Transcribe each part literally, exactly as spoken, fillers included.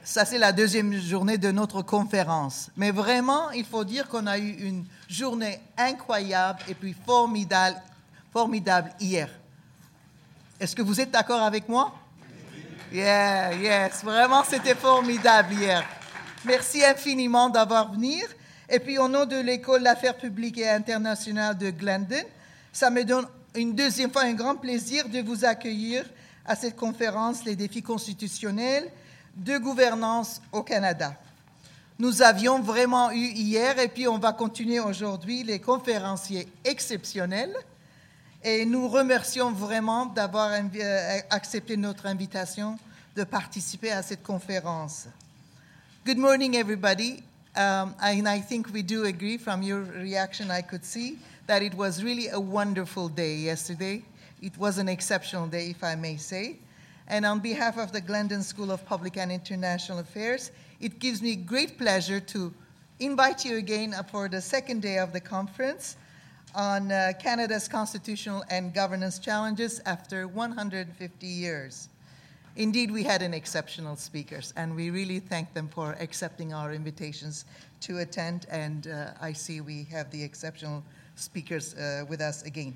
ça c'est la deuxième journée de notre conférence. Mais vraiment, il faut dire qu'on a eu une journée incroyable et puis formidable, formidable hier. Est-ce que vous êtes d'accord avec moi? Yeah, yes, vraiment c'était formidable hier. Merci infiniment d'avoir venu. Et puis au nom de l'École d'affaires publiques et internationales de Glendon, ça me donne une deuxième fois un grand plaisir de vous accueillir à cette conférence « Les défis constitutionnels de gouvernance au Canada ». Nous avions vraiment eu hier, et puis on va continuer aujourd'hui, les conférenciers exceptionnels. Et nous remercions vraiment d'avoir invi- accepté notre invitation de participer à cette conférence. Good morning, everybody. Um, and I think we do agree from your reaction, I could see, that it was really a wonderful day yesterday. It was an exceptional day, if I may say. And on behalf of the Glendon School of Public and International Affairs, it gives me great pleasure to invite you again for the second day of the conference on uh, Canada's constitutional and governance challenges after one hundred fifty years. Indeed, we had an exceptional speakers, and we really thank them for accepting our invitations to attend, and uh, I see we have the exceptional speakers uh, with us again.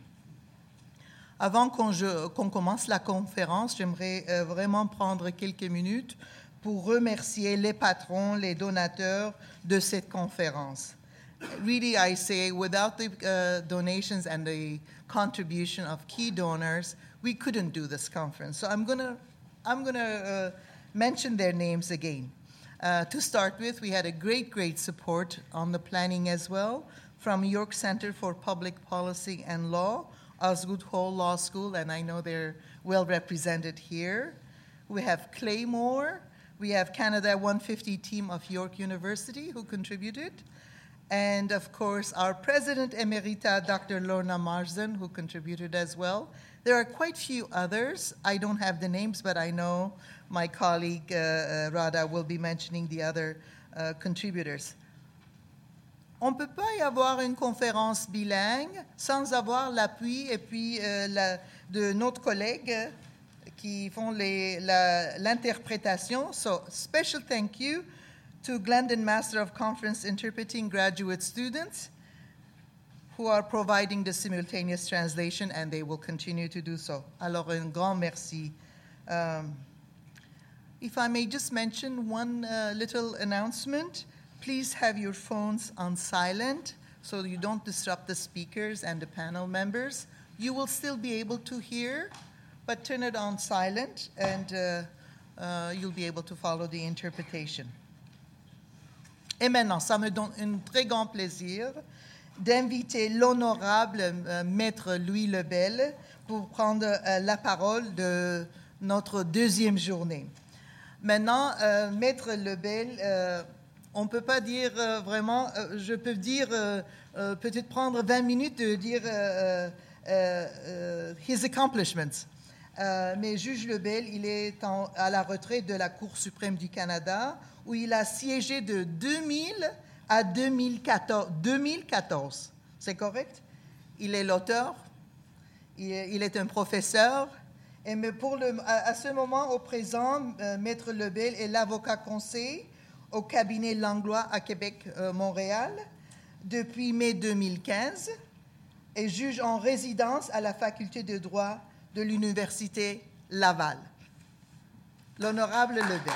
Avant qu'on, je, qu'on commence la conférence, j'aimerais euh, vraiment prendre quelques minutes pour remercier les patrons, les donateurs de cette conférence. Really, I say, without the uh, donations and the contribution of key donors, we couldn't do this conference. So I'm gonna, I'm gonna uh, mention their names again. Uh, to start with, we had a great, great support on the planning as well from York Center for Public Policy and Law, Osgoode Hall Law School, and I know they're well represented here. We have Claymore. We have Canada one fifty team of York University who contributed. And, of course, our President Emerita, Doctor Lorna Marsden, who contributed as well. There are quite few others. I don't have the names, but I know my colleague uh, Radha will be mentioning the other uh, contributors. On ne peut pas y avoir une conférence bilingue sans avoir l'appui et puis euh, la, de notre collègue qui font les, la, l'interprétation. So, special thank you to Glendon Master of Conference Interpreting graduate students who are providing the simultaneous translation, and they will continue to do so. Alors, un grand merci. Um, if I may just mention one uh, little announcement, please have your phones on silent so you don't disrupt the speakers and the panel members. You will still be able to hear, but turn it on silent, and uh, uh, you'll be able to follow the interpretation. Et maintenant, ça me donne un très grand plaisir d'inviter l'honorable euh, Maître Louis Lebel pour prendre euh, la parole de notre deuxième journée. Maintenant, euh, Maître Lebel, euh, on ne peut pas dire euh, vraiment, euh, je peux dire, euh, euh, peut-être prendre vingt minutes de dire euh, euh, euh, his accomplishments. Euh, mais Juge Lebel, il est en, à la retraite de la Cour suprême du Canada, où il a siégé de deux mille à deux mille quatorze. deux mille quatorze, c'est correct? Il est l'auteur, il est, il est un professeur, et mais pour le, à, à ce moment, au présent, euh, Maître Lebel est l'avocat conseil au cabinet Langlois à Québec, euh, Montréal, depuis mai deux mille quinze, et juge en résidence à la faculté de droit de l'Université Laval. L'honorable Lebel.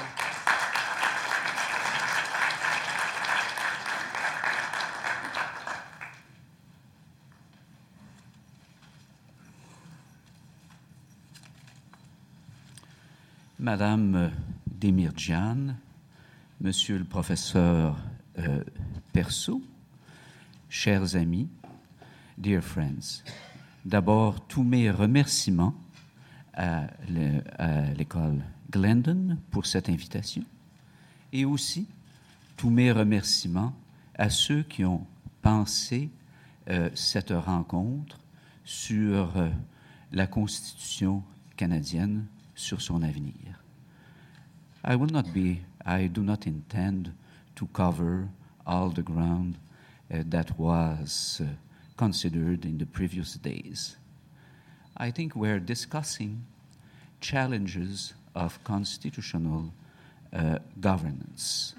Madame Demirjian, Monsieur le professeur euh, Persaud, chers amis, dear friends, d'abord tous mes remerciements à, le, à l'école Glendon pour cette invitation et aussi tous mes remerciements à ceux qui ont pensé euh, cette rencontre sur euh, la Constitution canadienne, sur son avenir. I will not be, I do not intend to cover all the ground uh, that was uh, considered in the previous days. I think we're discussing challenges of constitutional uh, governance.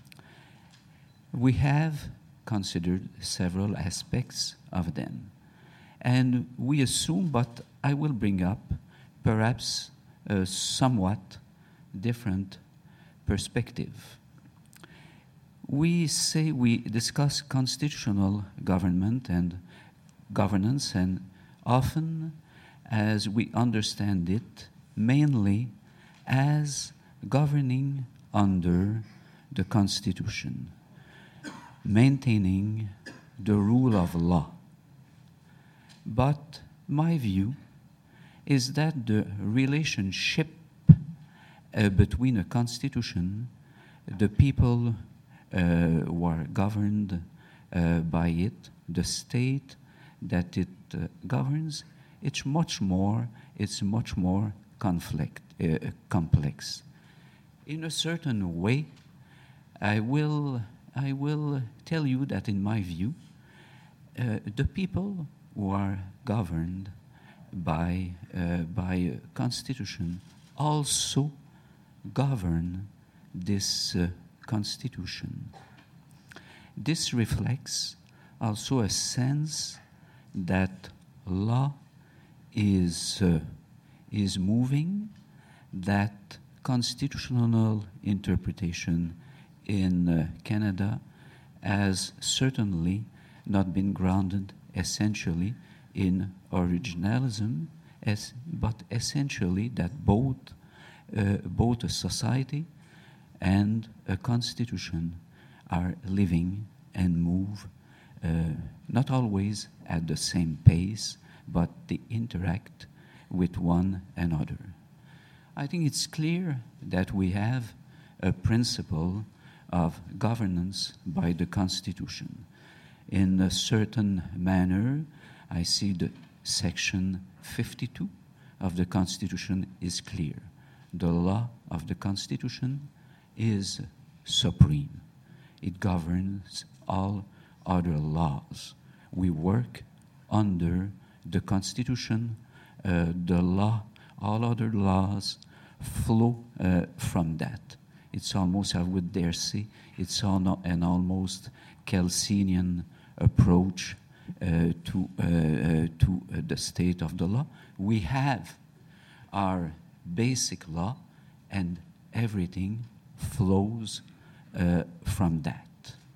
We have considered several aspects of them, and we assume, but I will bring up perhaps a somewhat different perspective. We say we discuss constitutional government and governance, and often, as we understand it, mainly as governing under the Constitution, maintaining the rule of law. But my view is that the relationship uh, between a constitution, the people uh, who are governed uh, by it, the state that it uh, governs, it's much more, it's much more conflict, uh, complex. In a certain way, I will, I will tell you that in my view, uh, the people who are governed by, uh, by a constitution also govern this uh, constitution. This reflects also a sense that law is, uh, is moving, that constitutional interpretation in uh, Canada has certainly not been grounded essentially in originalism, as, but essentially that both, uh, both a society and a constitution are living and move uh, not always at the same pace, but they interact with one another. I think it's clear that we have a principle of governance by the Constitution. In a certain manner, I see the section fifty-two of the Constitution is clear. The law of the Constitution is supreme. It governs all other laws. We work under the Constitution. Uh, the law, all other laws flow uh, from that. It's almost, I would dare say, it's an, an almost Kelsenian approach uh, to, uh, uh, to uh, the state of the law. We have our basic law, and everything flows uh, from that.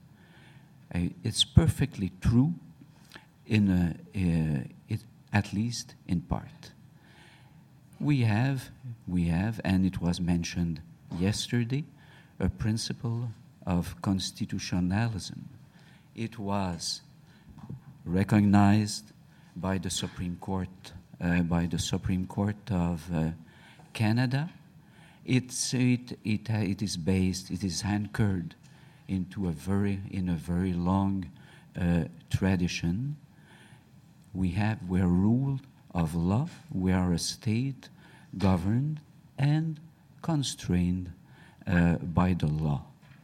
Uh, it's perfectly true, in a, uh, it, at least in part. We have, we have, and it was mentioned yesterday, a principle of constitutionalism. It was recognized by the Supreme Court, uh, by the Supreme Court of uh, Canada. It's, it, it, uh, it is based, it is anchored into a very, in a very long uh, tradition. We have, we're ruled of law, we are a state governed and constrained uh, by the law.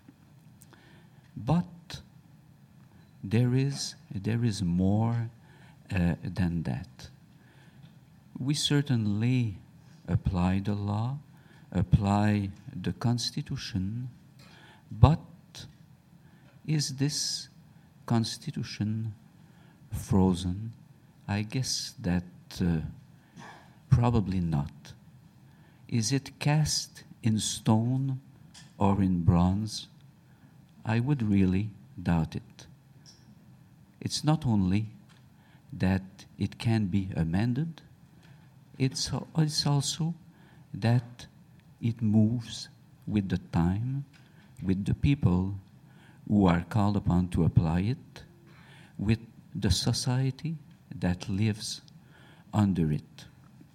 But there is, there is more uh, than that. We certainly apply the law, apply the Constitution, but is this Constitution frozen? I guess that uh, probably not. Is it cast in stone or in bronze? I would really doubt it. It's not only that it can be amended, it's, it's also that it moves with the time, with the people who are called upon to apply it, with the society that lives under it.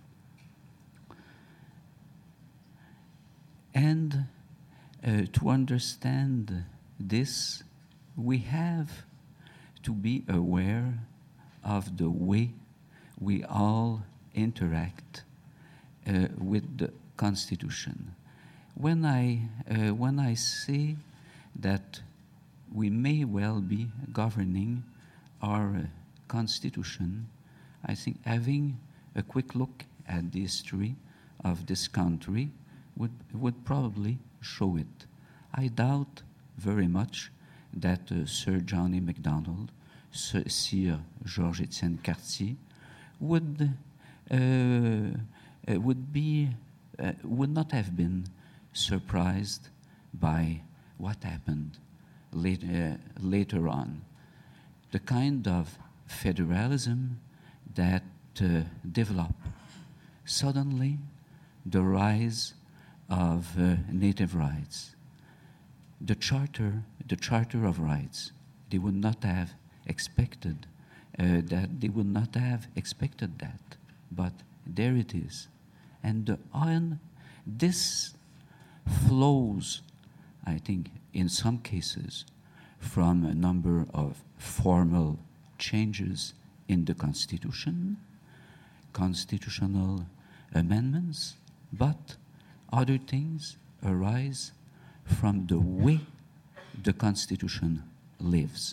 And uh, to understand this, we have to be aware of the way we all interact uh, with the Constitution. When I, uh, when I say that we may well be governing our uh, Constitution, I think having a quick look at the history of this country would, would probably show it. I doubt very much that uh, Sir Johnny MacDonald, Sir, Sir Georges-Étienne Cartier, would uh, uh, would be uh, would not have been surprised by what happened late, uh, later on. The kind of federalism that uh, developed. Suddenly, the rise of uh, native rights. The charter, the Charter of Rights, they would not have expected uh, that. They would not have expected that, but there it is, and the on this flows, I think, in some cases, from a number of formal changes in the Constitution, constitutional amendments, but other things arise from the way the Constitution lives.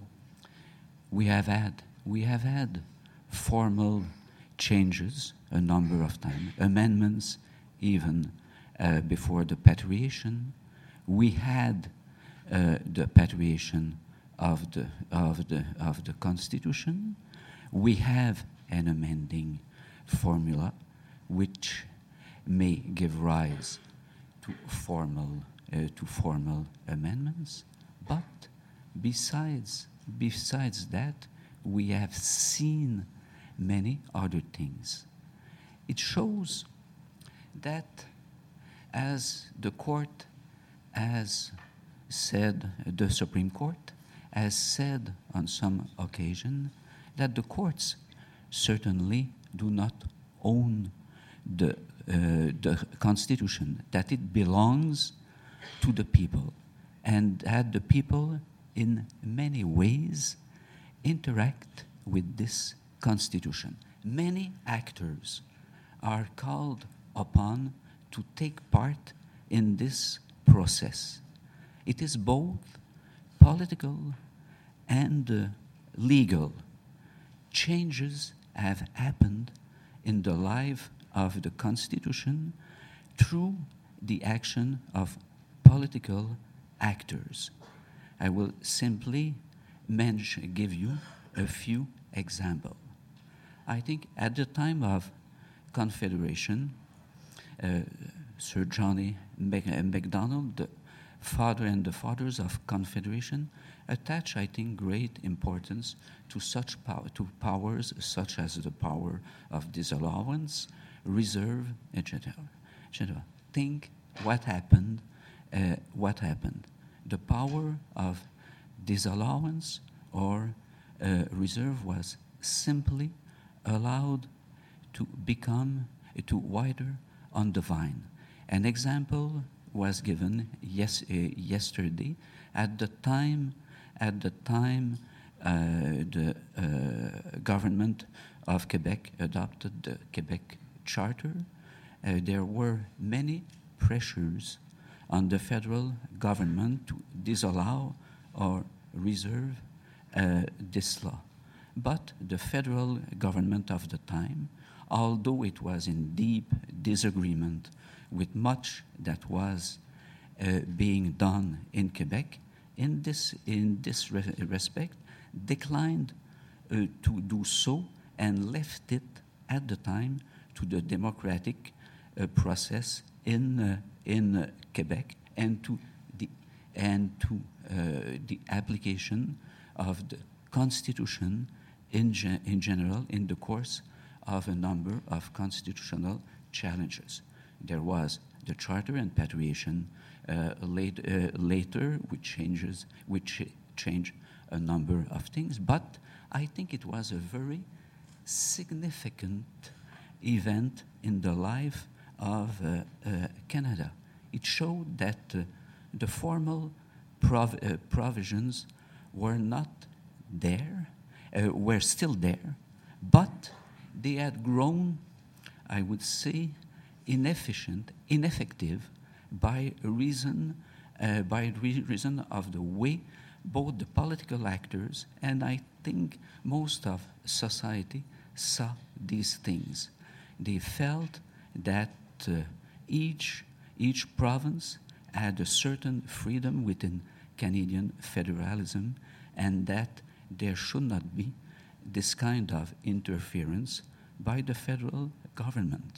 We have had, we have had formal changes a number of times, amendments even uh, before the patriation. We had uh, the patriation of the, of, the, of the Constitution. We have an amending formula which may give rise to formal, uh, to formal amendments. But besides, besides that, we have seen many other things. It shows that, as the court has said, the Supreme Court has said on some occasion, that the courts certainly do not own the, uh, the Constitution, that it belongs to the people, and that the people in many ways interact with this Constitution. Many actors are called upon to take part in this process. It is both political and uh, legal. Changes have happened in the life of the Constitution through the action of political actors. I will simply mention, give you a few examples. I think at the time of Confederation, uh, Sir Johnny MacDonald, the father and the fathers of Confederation, attach, I think, great importance to such power, to powers such as the power of disallowance, reserve, et cetera, et cetera. Think what happened. Uh, what happened? The power of disallowance or uh, reserve was simply allowed to become uh, to wider on the vine. An example was given yes, uh, yesterday. At the time, at the time, uh, the uh, government of Quebec adopted the Quebec Charter. Uh, there were many pressures on the federal government to disallow or reserve uh, this law. But the federal government of the time, although it was in deep disagreement with much that was uh, being done in Quebec, in this, in this re respect, declined uh, to do so and left it at the time to the democratic uh, process in, uh, in uh, Quebec and to the, and to uh, the application of the Constitution in, ge in general in the course of a number of constitutional challenges. There was the Charter and Patriation uh, late, uh, later, which changes, which changed a number of things. But I think it was a very significant event in the life of uh, uh, Canada. It showed that uh, the formal prov uh, provisions were not there, uh, were still there, but they had grown, I would say, inefficient, ineffective by reason, uh, by re reason of the way both the political actors and I think most of society saw these things. They felt that uh, each, each province had a certain freedom within Canadian federalism, and that there should not be this kind of interference by the federal government.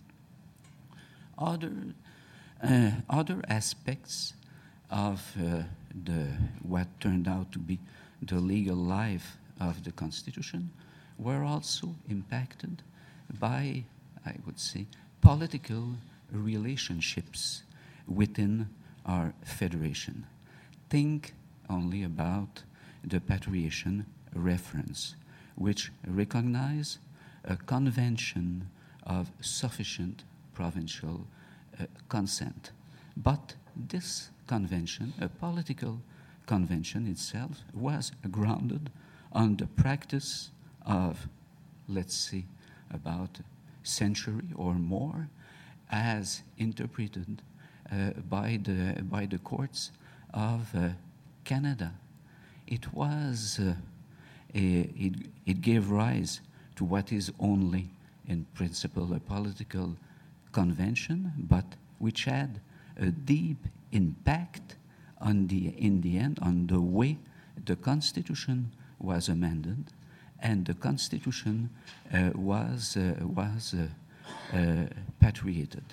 Other, uh, other aspects of uh, the, what turned out to be the legal life of the Constitution were also impacted by, I would say, political relationships within our federation. Think only about the patriation reference, which recognize a convention of sufficient provincial uh, consent. But this convention, a political convention itself, was grounded on the practice of, let's say, about a century or more, as interpreted uh, by the by the courts of uh, Canada. It was uh, a, it, it gave rise to what is only in principle a political convention, but which had a deep impact on the in the end on the way the Constitution was amended, and the Constitution uh, was uh, was uh, uh, patriated.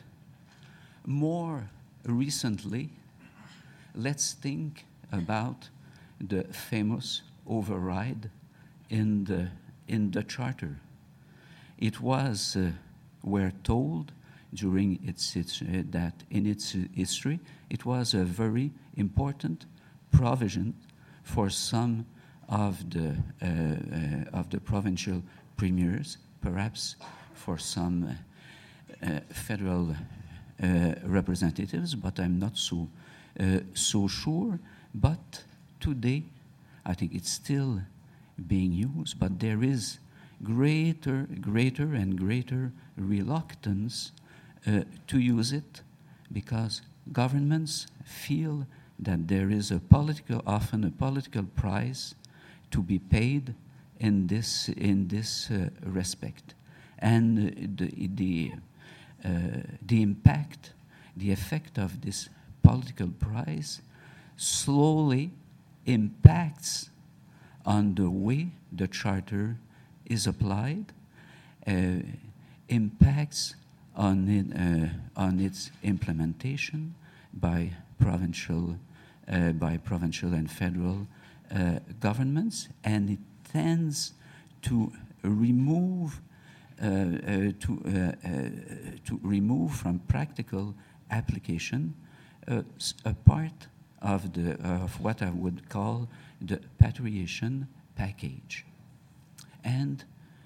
More recently, let's think about the famous override in the in the Charter. It was, uh, we're told, during its, its uh, that in its history, it was a very important provision for some of the uh, uh, of the provincial premiers, perhaps for some uh, uh, federal uh, representatives, but I'm not so uh, so sure. But today, I think it's still being used, but there is greater, greater and greater reluctance uh, to use it, because governments feel that there is a political, often a political price to be paid in this in this uh, respect, and uh, the the uh, the impact, the effect of this political price slowly impacts on the way the Charter is applied, uh, impacts on it, uh, on its implementation by provincial uh, by provincial and federal uh, governments, and it tends to remove uh, uh, to uh, uh, to remove from practical application uh, a part of the of what I would call the patriation package. And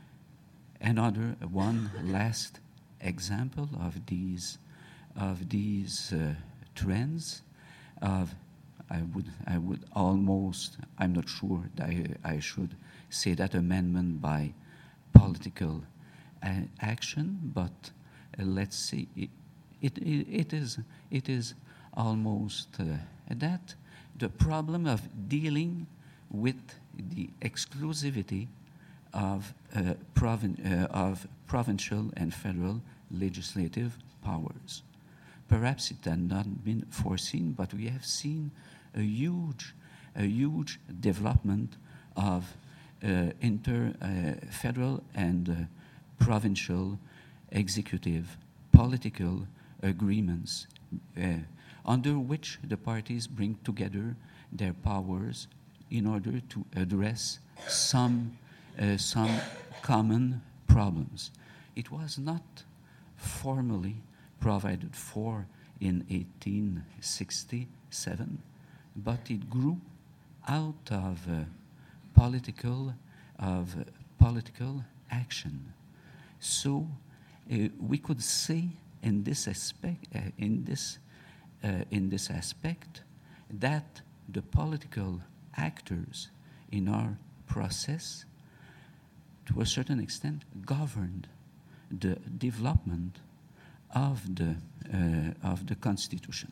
another one last example of these of these uh, trends of I would I would almost I'm not sure that I, I should say that amendment by political uh, action, but uh, let's say it, it, it, it is it is almost uh, that the problem of dealing with the exclusivity of uh, provin- uh, of provincial and federal legislative powers. Perhaps it had not been foreseen, but we have seen a huge, a huge development of uh, inter uh, federal and uh, provincial executive political agreements, uh, under which the parties bring together their powers in order to address some uh, some common problems. It was not formally provided for in eighteen sixty-seven, but it grew out of uh, political of uh, political action. So uh, we could say in this aspect, uh, in this uh, in this aspect, that the political actors in our process, to a certain extent, governed the development of the uh, of the Constitution.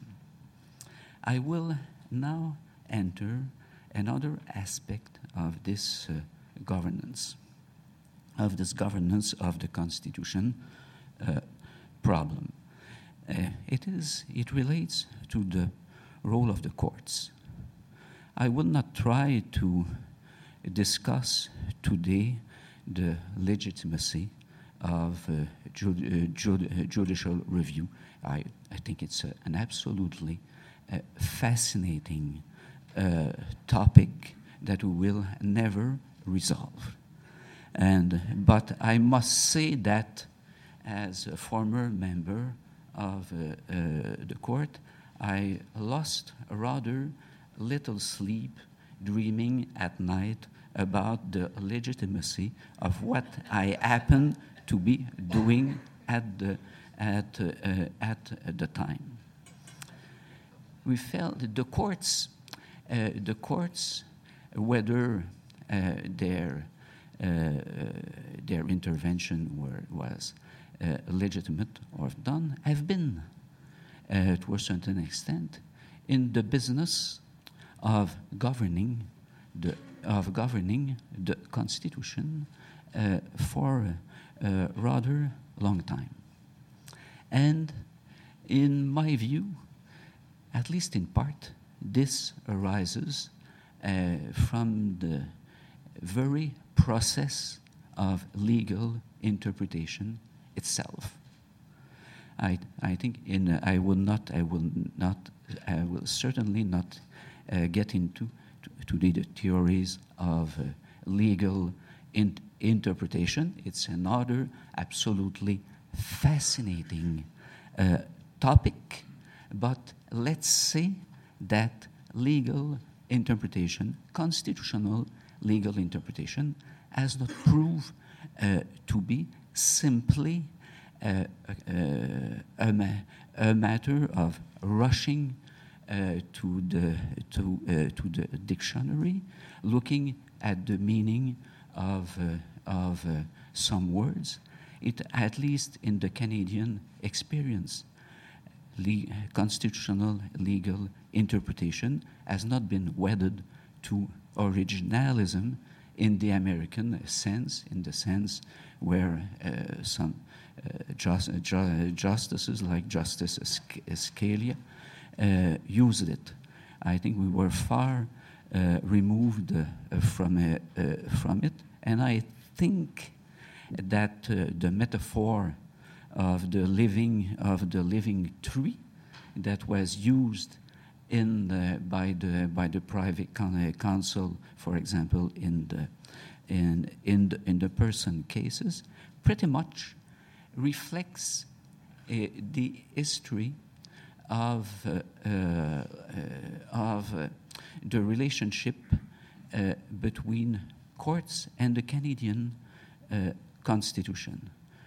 I will now enter another aspect of this uh, governance, of this governance of the Constitution uh, problem. Uh, it is, it relates to the role of the courts. I will not try to discuss today the legitimacy of uh, ju uh, ju uh, judicial review. I, I think it's uh, an absolutely uh, fascinating uh, topic that we will never resolve. And, but I must say that as a former member of uh, uh, the court, I lost rather little sleep dreaming at night about the legitimacy of what I happen to be doing at the, at, uh, uh, at the time. We felt that the courts, uh, the courts, whether uh, their, uh, their intervention were, was uh, legitimate or done, have been, uh, to a certain extent, in the business of governing the of governing the Constitution uh, for a, a rather long time. And in my view, at least in part, this arises uh, from the very process of legal interpretation itself. I, I think in, uh, I will not, I will not, I will certainly not uh, get into to the theories of uh, legal in interpretation. It's another absolutely fascinating uh, topic, but let's say that legal interpretation, constitutional legal interpretation, has not proved uh, to be simply uh, uh, a, ma a matter of rushing Uh, to the to uh, to the dictionary, looking at the meaning of uh, of uh, some words. It, at least in the Canadian experience, le constitutional legal interpretation has not been wedded to originalism in the American sense, in the sense where uh, some uh, just, uh, ju justices like Justice Scalia Uh, used it. I think we were far uh, removed uh, from, uh, uh, from it, and I think that uh, the metaphor of the living of the living tree that was used in the, by the by the private counsel, for example, in the in in the, in the person cases, pretty much reflects uh, the history of, uh, uh, uh, of uh, the relationship uh, between courts and the Canadian uh, Constitution.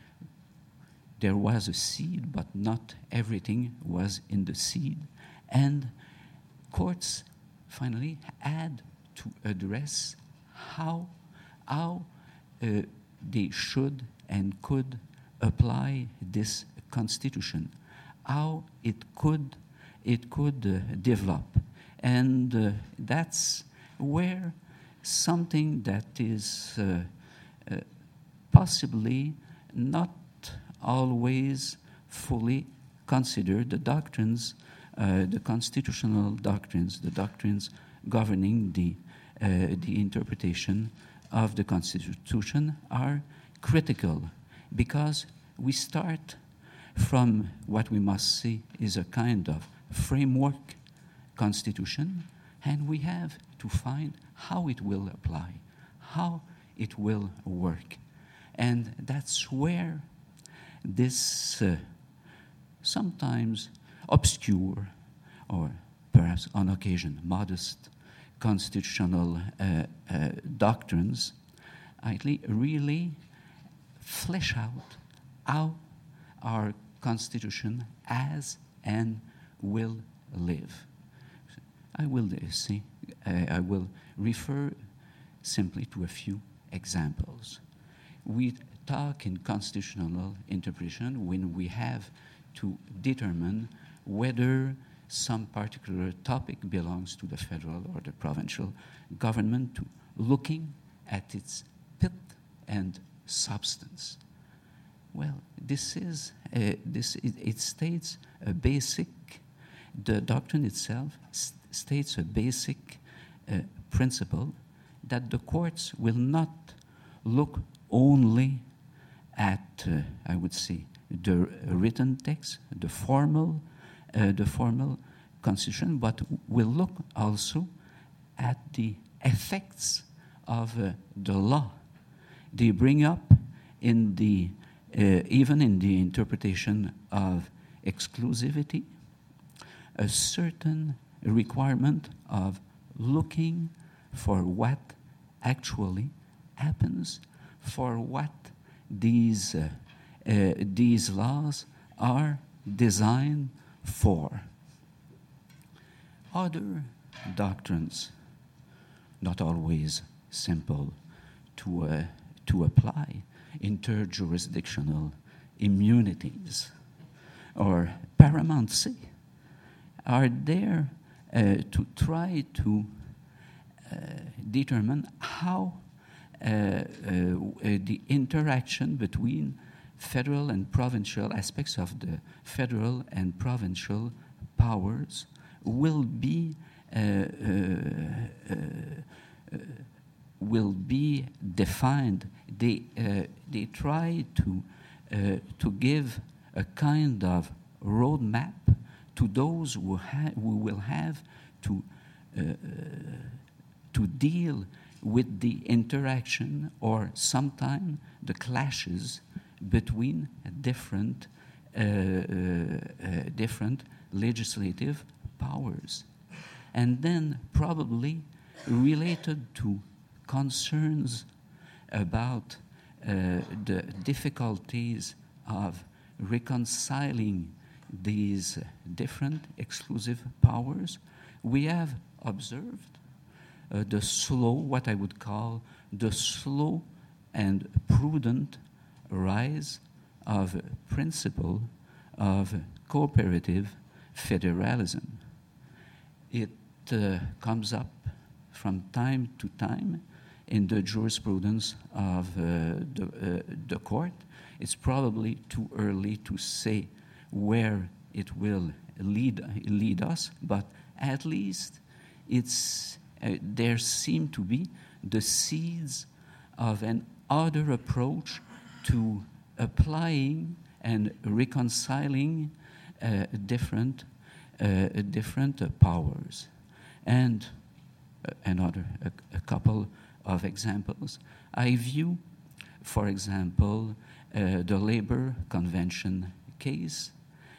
There was a seed, but not everything was in the seed. And courts finally had to address how, how uh, they should and could apply this Constitution, how it could, it could uh, develop. And uh, that's where something that is uh, uh, possibly not always fully considered, the doctrines, uh, the constitutional doctrines, the doctrines governing the, uh, the interpretation of the Constitution are critical, because we start from what we must see is a kind of framework constitution, and we have to find how it will apply, how it will work. And that's where this uh, sometimes obscure, or perhaps on occasion modest, constitutional uh, uh, doctrines actually really flesh out how our Constitution has and will live. I will uh, see, uh, I will refer simply to a few examples. We talk in constitutional interpretation when we have to determine whether some particular topic belongs to the federal or the provincial government, to looking at its pith and substance. Well, this is, uh, this, it, it states a basic, the doctrine itself st- states a basic uh, principle that the courts will not look only at, uh, I would say, the written text, the formal, uh, the formal constitution, but will look also at the effects of uh, the law they bring up in the uh, even in the interpretation of exclusivity, a certain requirement of looking for what actually happens, for what these uh, uh, these laws are designed for. Other doctrines, not always simple to uh, to apply, interjurisdictional immunities or paramountcy, are there uh, to try to uh, determine how uh, uh, the interaction between federal and provincial aspects of the federal and provincial powers will be uh, uh, uh, uh, will be defined. They uh, they try to uh, to give a kind of roadmap to those who ha- who will have to uh, to deal with the interaction or sometimes the clashes between different uh, uh, different legislative powers, and then probably related to concerns about uh, the difficulties of reconciling these different exclusive powers. We have observed uh, the slow, what I would call the slow and prudent rise of a principle of cooperative federalism. It uh, comes up from time to time in the jurisprudence of uh, the, uh, the court. It's probably too early to say where it will lead, lead us, but at least it's, uh, there seem to be the seeds of an other approach to applying and reconciling uh, different, uh, different uh, powers. And uh, another, a, a couple of examples. I view, for example, uh, the labor convention case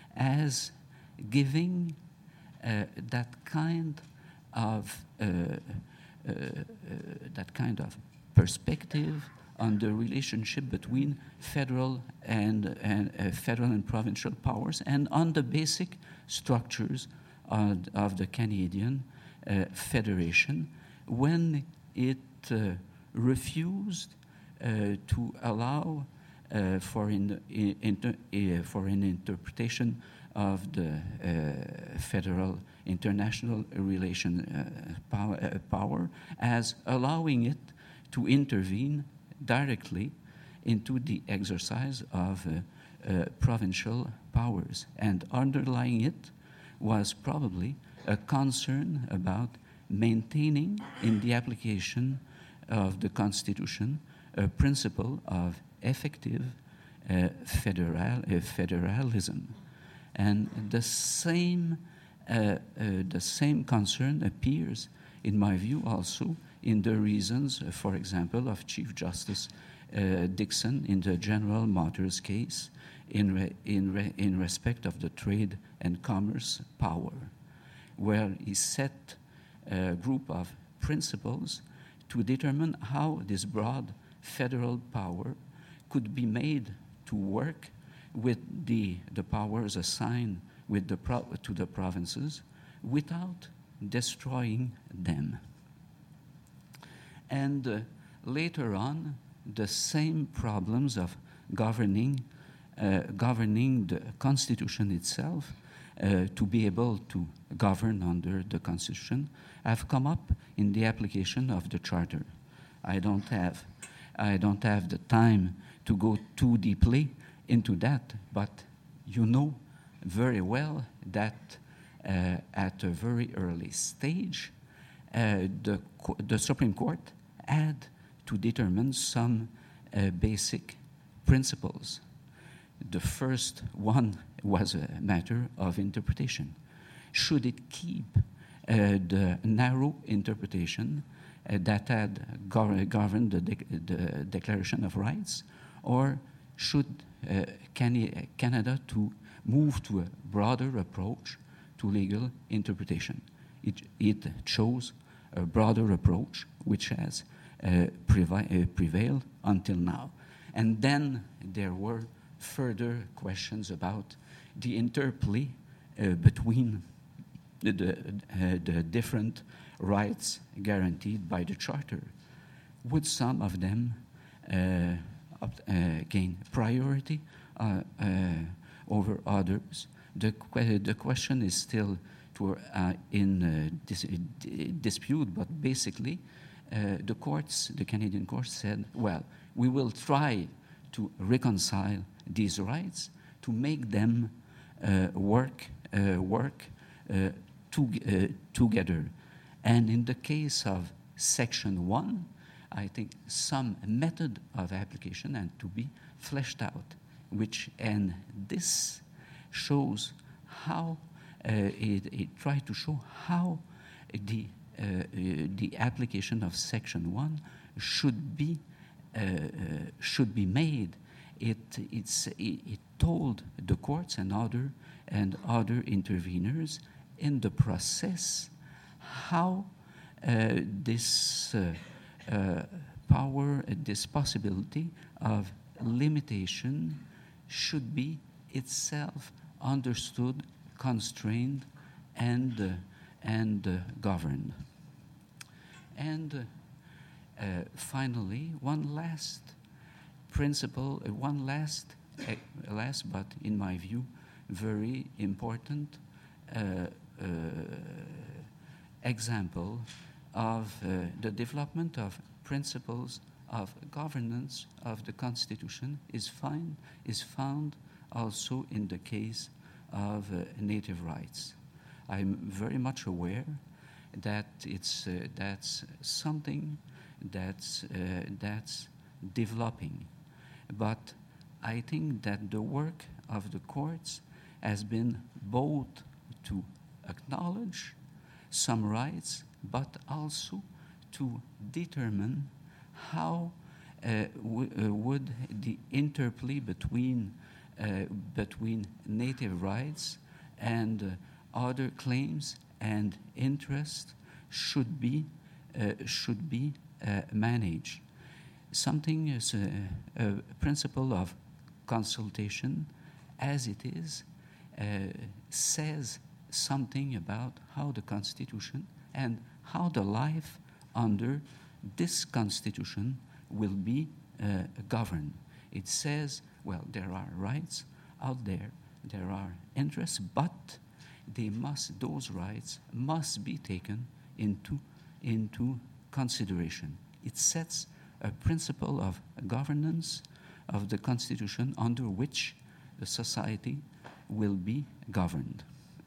as giving uh, that kind of uh, uh, uh, that kind of perspective on the relationship between federal and, and uh, federal and provincial powers, and on the basic structures of, of the Canadian uh, Federation, when it uh, refused uh, to allow uh, for, in, in, inter, uh, for an interpretation of the uh, federal international relation uh, power, uh, power as allowing it to intervene directly into the exercise of uh, uh, provincial powers. And underlying it was probably a concern about maintaining in the application of the Constitution a principle of effective uh, federal, uh, federalism. And the same, uh, uh, the same concern appears, in my view, also in the reasons, uh, for example, of Chief Justice uh, Dixon in the General Motors case in, re- in, re- in respect of the trade and commerce power, where he set a group of principles to determine how this broad federal power could be made to work with the, the powers assigned with the pro- to the provinces without destroying them. And uh, later on, the same problems of governing, uh, governing the Constitution itself, uh, to be able to govern under the Constitution, have come up in the application of the Charter. I don't have, I don't have the time to go too deeply into that, but you know very well that uh, at a very early stage, uh, the, the Supreme Court had to determine some uh, basic principles. The first one was a matter of interpretation. Should it keep uh, the narrow interpretation uh, that had gov governed the, de the Declaration of Rights, or should uh, can Canada to move to a broader approach to legal interpretation? It, it chose a broader approach, which has uh, previ uh, prevailed until now. And then there were further questions about the interplay uh, between the, the, uh, the different rights guaranteed by the Charter. Would some of them uh, up, uh, gain priority uh, uh, over others? The, que the question is still to, uh, in uh, dis dispute, but basically uh, the courts, the Canadian courts said, well, we will try to reconcile these rights, to make them uh, work, uh, work uh, to, uh, together. And in the case of Section one, I think some method of application had to be fleshed out, which, and this shows how, uh, it, it tried to show how the, uh, uh, the application of Section one should be, uh, uh, should be made. It, it's, it, it told the courts and other, and other interveners in the process how uh, this uh, uh, power, uh, this possibility of limitation should be itself understood, constrained, and, uh, and uh, governed. And uh, uh, finally, one last principle, uh, one last, uh, last but in my view, very important uh, uh, example of uh, the development of principles of governance of the Constitution is, find, is found also in the case of uh, native rights. I'm very much aware that it's, uh, that's something that's, uh, that's developing. But I think that the work of the courts has been both to acknowledge some rights, but also to determine how uh, w uh, would the interplay between, uh, between native rights and uh, other claims and interests should be, uh, should be uh, managed. Something is a, a principle of consultation, as it is, uh, says something about how the Constitution and how the life under this Constitution will be uh, governed. It says, well, there are rights out there, there are interests, but they must, those rights must be taken into, into consideration. It sets a principle of governance of the Constitution under which the society will be governed.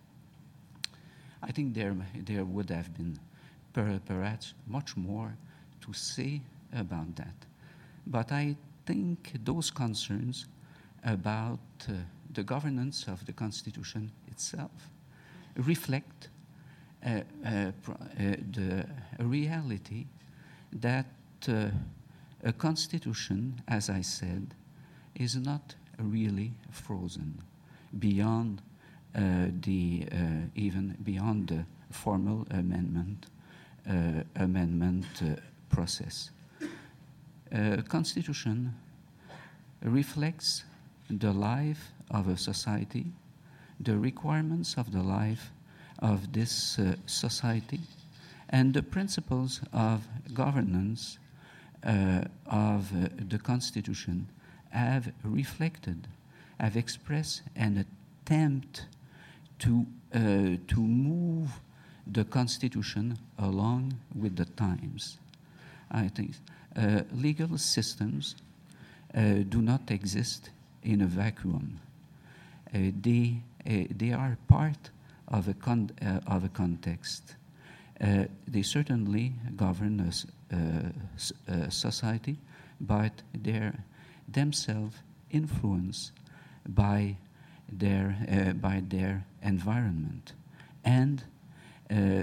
I think there, there would have been per, perhaps much more to say about that. But I think those concerns about uh, the governance of the Constitution itself reflect uh, uh, pr uh, the reality that uh, a Constitution, as I said, is not really frozen beyond uh, the, uh, even beyond the formal amendment, uh, amendment uh, process. A Constitution reflects the life of a society, the requirements of the life of this uh, society, and the principles of governance uh, of uh, the Constitution have reflected, have expressed an attempt to, uh, to move the Constitution along with the times. I think uh, legal systems uh, do not exist in a vacuum. Uh, they, uh, they are part of a, con- uh, of a context. Uh, they certainly govern a, s- uh, s- a society, but they're themselves influenced by their, uh, by their environment. And uh,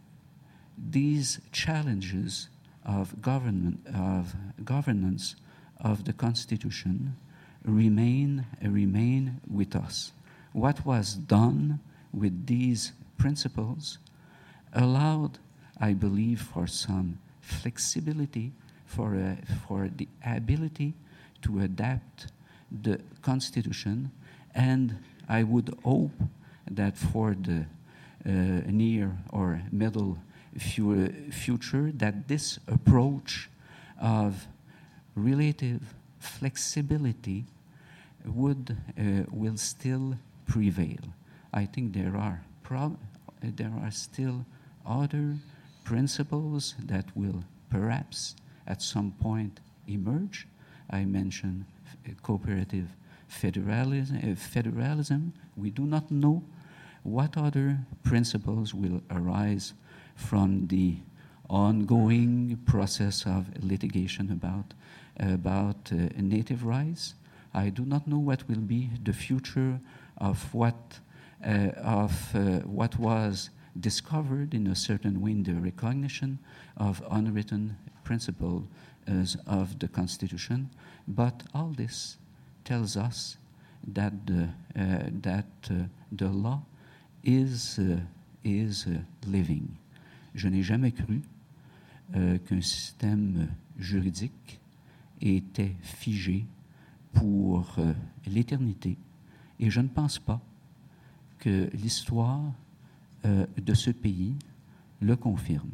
these challenges of government of governance of the Constitution remain remain with us. What was done with these principles allowed, I believe, for some flexibility, for a, for the ability to adapt the Constitution, and I would hope that for the uh, near or middle fu- future, that this approach of relative flexibility would uh, will still prevail. I think there are prob- there are still other principles that will perhaps at some point emerge. I mentioned f- cooperative federalism, uh, federalism. We do not know what other principles will arise from the ongoing process of litigation about, about uh, native rights. I do not know what will be the future of what, uh, of, uh, what was discovered in a certain way in the recognition of unwritten principles of the Constitution. But all this tells us that the, uh, that, uh, the law is, uh, is uh, living. Je n'ai jamais cru euh, qu'un système juridique était figé pour euh, l'éternité, et je ne pense pas que l'histoire euh, de ce pays le confirme.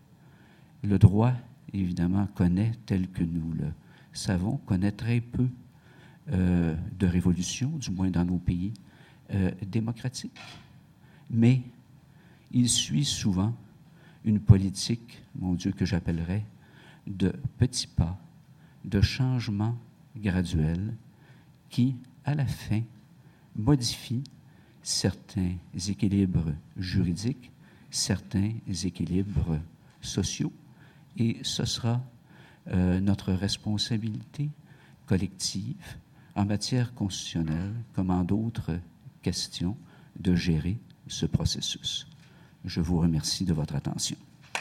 Le droit, évidemment, connaît, tel que nous le savons, connaît très peu euh, de révolutions, du moins dans nos pays euh, démocratiques, mais il suit souvent une politique, mon Dieu, que j'appellerais de petits pas, de changements graduels qui, à la fin, modifient certains équilibres juridiques, certains équilibres sociaux, et ce sera euh, notre responsabilité collective en matière constitutionnelle, comme en d'autres questions, de gérer ce processus. Je vous remercie de votre attention.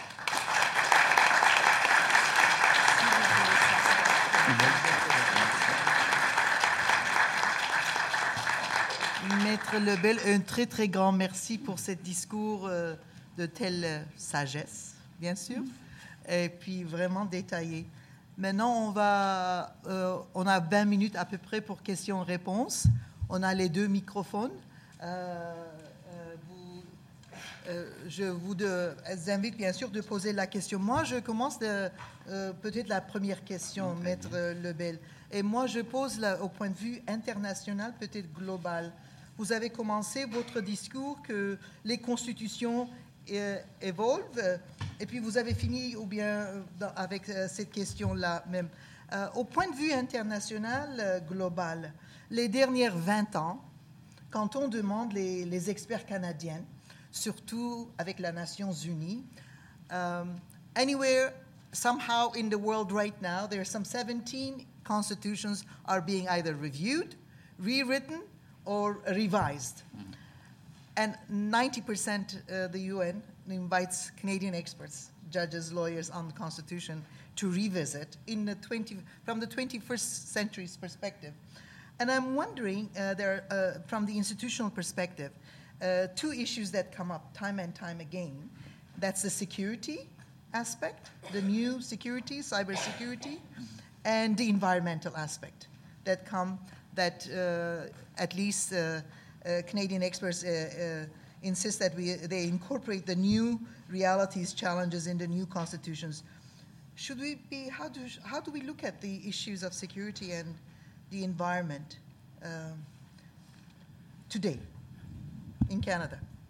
Maître Lebel, un très très grand merci pour ce discours euh, de telle euh, sagesse, bien sûr, et puis vraiment détaillé. Maintenant, on va, euh, on a vingt minutes à peu près pour questions-réponses. On a les deux microphones. Euh, euh, vous, euh, je vous de, invite bien sûr de poser la question. Moi, je commence de, euh, peut-être la première question, okay. Maître Lebel. Et moi, je pose là, au point de vue international, peut-être global. Vous avez commencé votre discours que les constitutions euh, évoluent, et puis vous avez fini ou bien dans, avec euh, cette question-là même. Euh, au point de vue international, euh, global, les dernières vingt ans, quand on demande les, les experts canadiens, surtout avec les Nations Unies, um, anywhere, somehow in the world right now, there are some seventeen constitutions are being either reviewed, rewritten, or revised. Mm-hmm. And ninety percent uh, the U N invites Canadian experts, judges, lawyers on the Constitution to revisit in the twenty, from the twenty-first century's perspective. And I'm wondering, uh, there, uh, from the institutional perspective, uh, two issues that come up time and time again. That's the security aspect, the new security, cybersecurity, and the environmental aspect that come, that uh, at least uh, uh, Canadian experts uh, uh, insist that we, they incorporate the new realities, challenges in the new constitutions. Should we be, how do, how do we look at the issues of security and the environment um, today in Canada?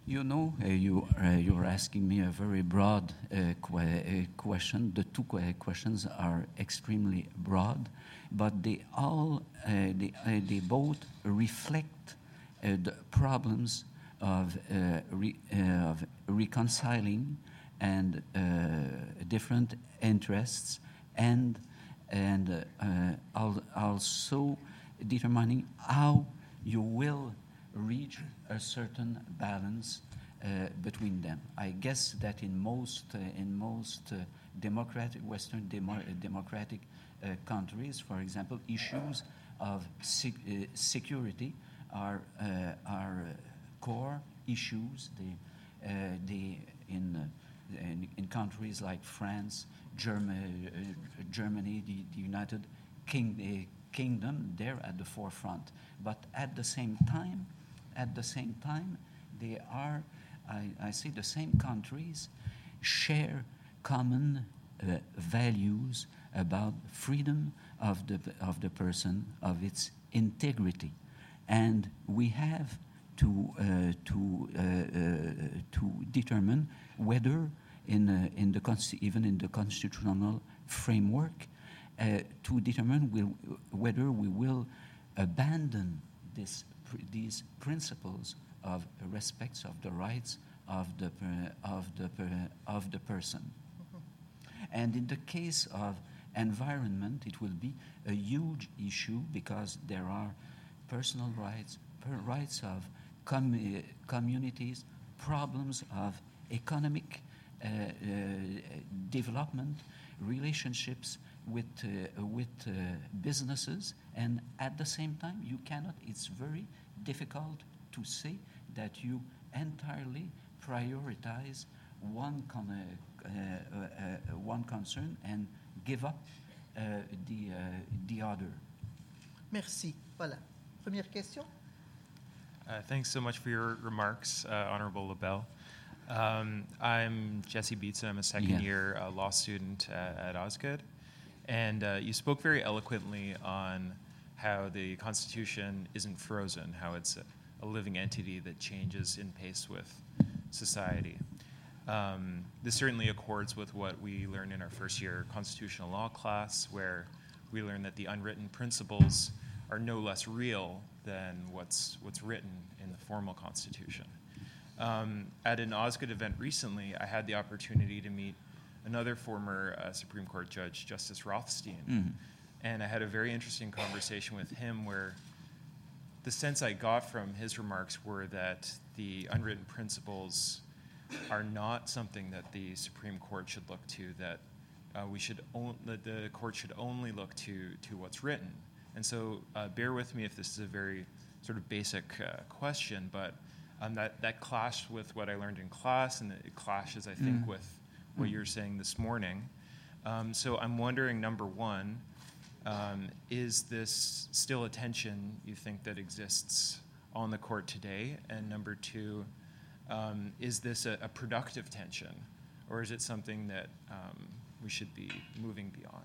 You know, uh, you uh, you're asking me a very broad uh, que- uh, question. The two que- questions are extremely broad, but they all uh, they uh, they both reflect uh, the problems of uh, re- uh, of reconciling and uh, different interests, and and uh, uh, al- also determining how you will reach a certain balance uh, between them. I guess that in most uh, in most uh, democratic Western demo- democratic uh, countries, for example, issues of sec- uh, security are uh, are uh, core issues. They uh, they in, uh, in in countries like France, Germany, uh, Germany, the, the United King, uh, Kingdom, they're at the forefront. But at the same time, at the same time, they are, I, I say, the same countries share common uh, values about freedom of the of the person, of its integrity, and we have to uh, to uh, uh, to determine whether in uh, in the consti- even in the constitutional framework uh, to determine will, whether we will abandon this these principles of respects of the rights of the uh, of the uh, of the person. Mm-hmm. And in the case of environment, it will be a huge issue because there are personal rights, per rights of com- communities, problems of economic uh, uh, development, relationships with uh, with uh, businesses, and at the same time, you cannot. It's very difficult to say that you entirely prioritize one con- uh, uh, uh, one concern and give up uh, the uh, the other. Merci. Voilà. Première question. Uh, thanks so much for your remarks, uh, Honorable LaBelle. Um, I'm Jesse Beats, and I'm a second-year yeah. uh, law student at, at Osgoode. And uh, you spoke very eloquently on how the Constitution isn't frozen, how it's a, a living entity that changes in pace with society. Um, this certainly accords with what we learned in our first-year constitutional law class, where we learned that the unwritten principles are no less real than what's what's written in the formal Constitution. Um, at an Osgoode event recently, I had the opportunity to meet another former uh, Supreme Court judge, Justice Rothstein, mm-hmm. and I had a very interesting conversation with him where the sense I got from his remarks were that the unwritten principles are not something that the Supreme Court should look to, that uh, we should on- that the court should only look to to what's written. And so uh, bear with me if this is a very sort of basic uh, question, but um, that, that clashed with what I learned in class, and it clashes, I think, mm. with what mm. you're saying this morning. Um, so I'm wondering, number one, um, is this still a tension you think that exists on the court today? And number two, um, is this a, a productive tension, or is it something that um, we should be moving beyond?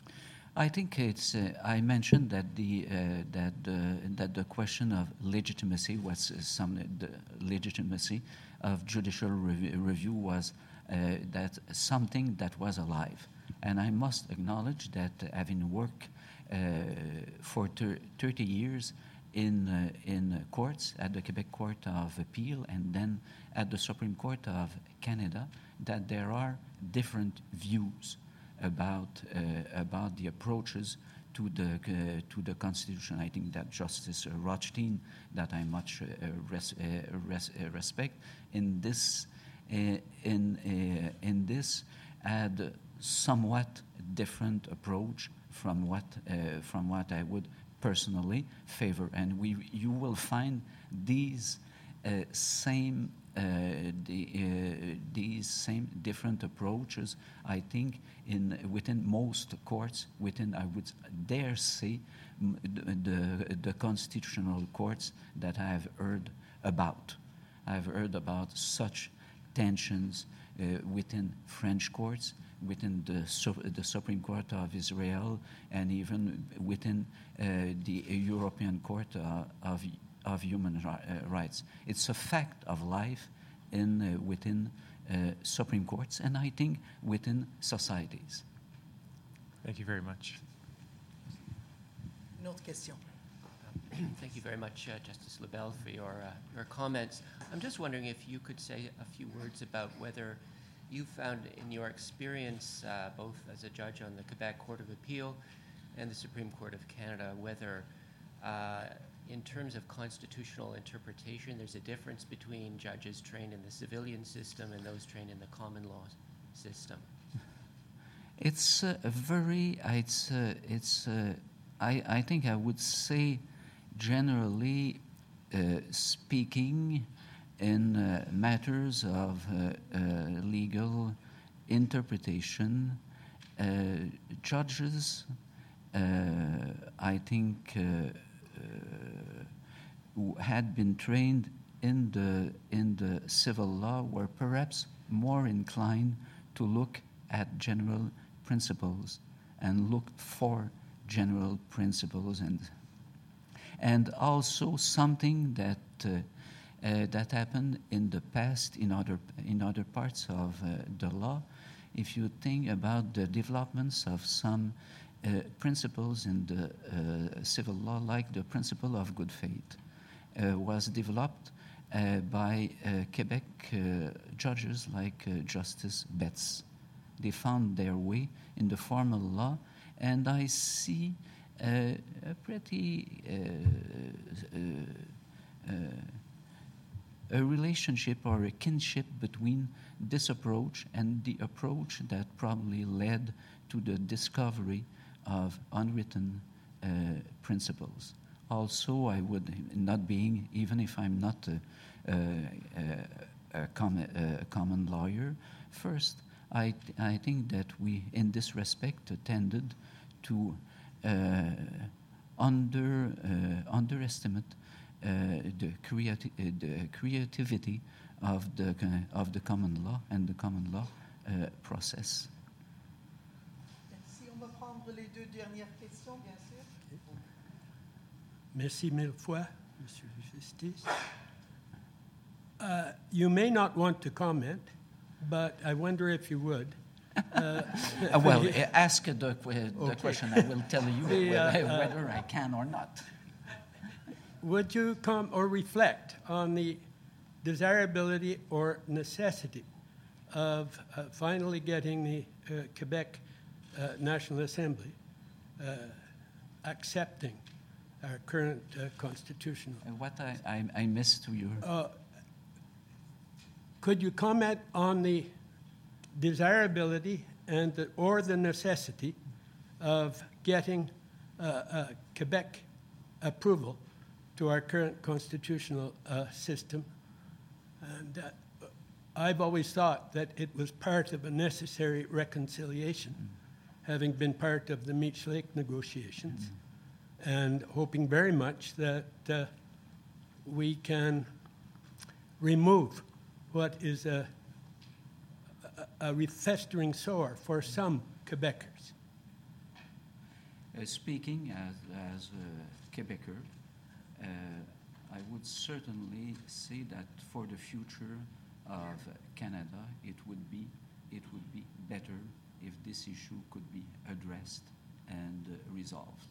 I think it's. Uh, I mentioned that the uh, that uh, that the question of legitimacy was uh, some the legitimacy of judicial rev- review was uh, that something that was alive, and I must acknowledge that uh, having worked uh, for ter- thirty years in uh, in courts at the Quebec Court of Appeal and then at the Supreme Court of Canada, that there are different views about uh, about the approaches to the uh, to the Constitution. I think that Justice Rothstein, that I much uh, res- uh, res- uh, respect, in this uh, in uh, in this had somewhat different approach from what uh, from what I would personally favor, and we you will find these uh, same. Uh, the, uh, these same different approaches, I think, in within most courts, within I would dare say, m- the, the the constitutional courts that I have heard about. I've heard about such tensions uh, within French courts, within the su- the Supreme Court of Israel, and even within uh, the European Court uh, of. of human ri- uh, rights. It's a fact of life in uh, within uh, Supreme Courts, and I think within societies. Thank you very much. Une autre question. Thank you very much, uh, Justice LaBelle, for your, uh, your comments. I'm just wondering if you could say a few words about whether you found in your experience, uh, both as a judge on the Quebec Court of Appeal and the Supreme Court of Canada, whether uh, in terms of constitutional interpretation, there's a difference between judges trained in the civilian system and those trained in the common law system. It's uh, a very, it's, uh, it's uh, I, I think I would say generally uh, speaking in uh, matters of uh, uh, legal interpretation, uh, judges, uh, I think, uh, uh, who had been trained in the, in the civil law were perhaps more inclined to look at general principles and look for general principles, and and also something that uh, uh, that happened in the past in other in other parts of uh, the law. If you think about the developments of some uh, principles in the uh, civil law, like the principle of good faith, uh, was developed uh, by uh, Quebec uh, judges like uh, Justice Betts. They found their way in the formal law, and I see uh, a pretty uh, uh, uh, a relationship or a kinship between this approach and the approach that probably led to the discovery of unwritten uh, principles. Also, I would, not being, even if I'm not a, a, a, com- a common lawyer, first, I, th- I think that we, in this respect, tended to uh, under uh, underestimate uh, the, creati- uh, the creativity of the of the common law and the common law uh, process. Merci. On va prendre les deux dernières questions, bien sûr. Merci mille fois, Monsieur le Justice. Uh, you may not want to comment, but I wonder if you would. Uh, Uh, well, uh, ask the, uh, the Okay. question. I will tell you The, uh, whether, uh, whether I can or not. Would you come or reflect on the desirability or necessity of uh, finally getting the uh, Quebec uh, National Assembly uh, accepting our current uh, constitutional? And what I, I, I missed to your... Uh, could you comment on the desirability and the, or the necessity of getting uh, uh, Quebec approval to our current constitutional uh, system? And uh, I've always thought that it was part of a necessary reconciliation, mm-hmm. having been part of the Meech Lake negotiations, mm-hmm. and hoping very much that uh, we can remove what is a a festering sore for some Quebecers. Uh, speaking as, as a Quebecer, uh, I would certainly say that for the future of Canada, it would be it would be better if this issue could be addressed and uh, resolved.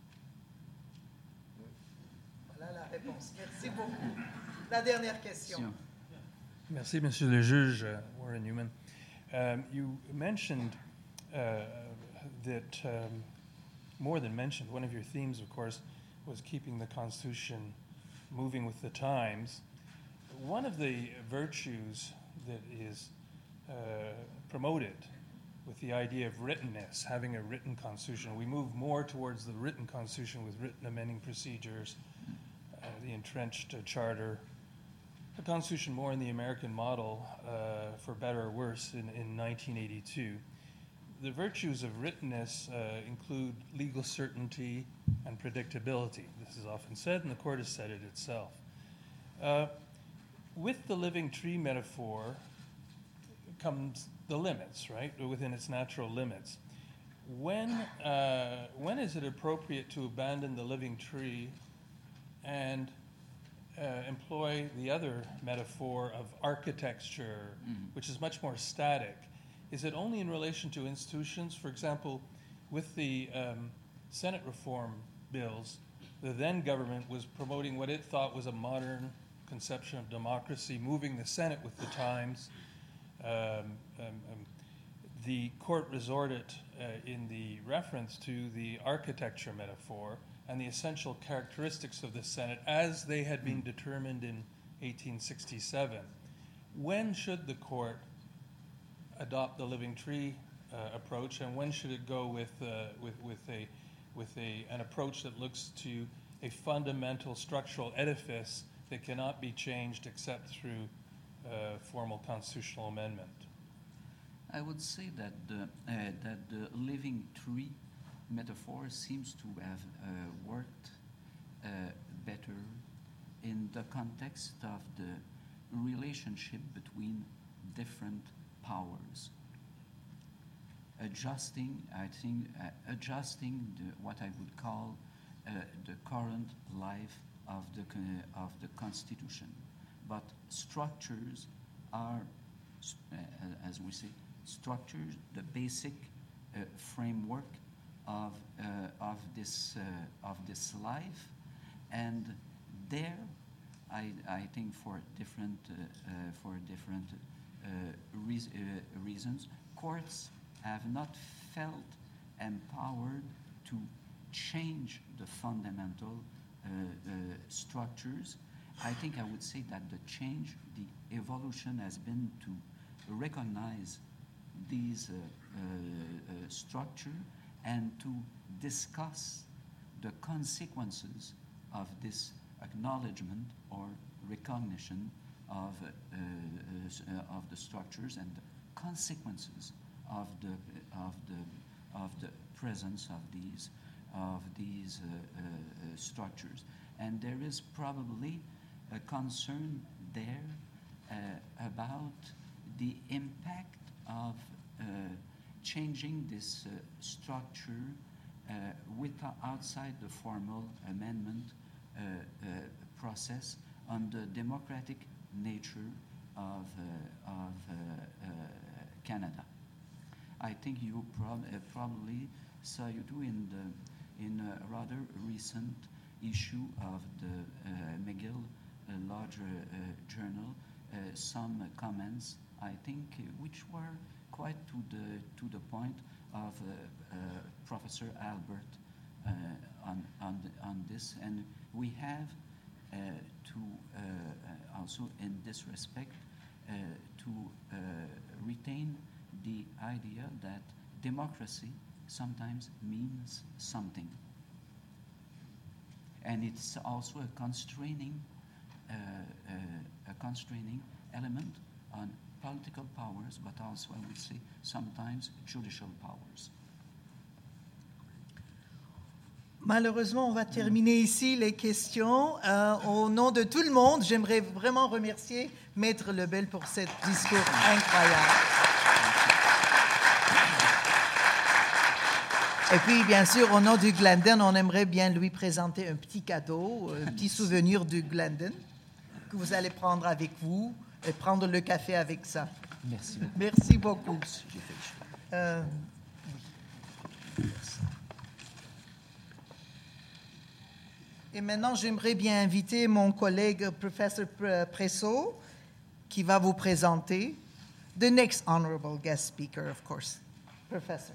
Voilà la réponse. Merci beaucoup. La dernière question. Merci, Monsieur le Juge, uh, Warren Newman. Um, you mentioned uh, that, um, more than mentioned, one of your themes, of course, was keeping the Constitution moving with the times. One of the virtues that is uh, promoted with the idea of writtenness, having a written Constitution, we move more towards the written Constitution with written amending procedures, uh, the entrenched uh, charter, the Constitution more in the American model, uh, for better or worse, in, in nineteen eighty-two. The virtues of writtenness uh, include legal certainty and predictability. This is often said, and the court has said it itself. Uh, with the living tree metaphor comes the limits, right, within its natural limits. When, uh, when is it appropriate to abandon the living tree and uh, employ the other metaphor of architecture, Mm-hmm. which is much more static. Is it only in relation to institutions? For example, with the um, Senate reform bills, the then government was promoting what it thought was a modern conception of democracy, moving the Senate with the times. Um, um, um, the court resorted uh, in the reference to the architecture metaphor and the essential characteristics of the Senate as they had been determined in eighteen sixty-seven. When should the court adopt the living tree uh, approach, and when should it go with, uh, with, with, a, with a, an approach that looks to a fundamental structural edifice that cannot be changed except through uh, formal constitutional amendment? I would say that the, uh, that the living tree metaphor seems to have uh, worked uh, better in the context of the relationship between different powers. Adjusting, I think, uh, adjusting the, what I would call uh, the current life of the, uh, of the Constitution. But structures are, uh, as we say, structures, the basic uh, framework of, uh, of, this, uh, of this life. And there, I, I think for different, uh, uh, for different uh, reas- uh, reasons, courts have not felt empowered to change the fundamental uh, uh, structures. I think I would say that the change, the evolution has been to recognize these uh, uh, uh, structure and to discuss the consequences of this acknowledgement or recognition of, uh, uh, of the structures and the consequences of the, of the, of the presence of these, of these uh, uh, structures. And there is probably a concern there uh, about the impact of uh, changing this uh, structure uh, with, uh, outside the formal amendment uh, uh, process on the democratic nature of, uh, of uh, uh, Canada. I think you prob- uh, probably saw you do in the in a rather recent issue of the uh, McGill uh, Law uh, Journal uh, some comments, I think, uh, which were quite to the to the point of uh, uh, Professor Albert uh, on on, the, on this, and we have uh, to uh, also in this respect uh, to uh, retain the idea that democracy sometimes means something, and it's also a constraining uh, uh, a constraining element on political powers, but also, I would say, sometimes judicial powers. Malheureusement, on va terminer ici les questions. Euh, au nom de tout le monde, j'aimerais vraiment remercier Maître Lebel pour ce discours incroyable. Et puis, bien sûr, au nom du Glendon, on aimerait bien lui présenter un petit cadeau, un petit souvenir du Glendon que vous allez prendre avec vous et prendre le café avec ça. Merci beaucoup. Merci beaucoup. Euh, et maintenant, j'aimerais bien inviter mon collègue, Professeur Presso, qui va vous présenter the next honorable guest speaker, of course. Professor.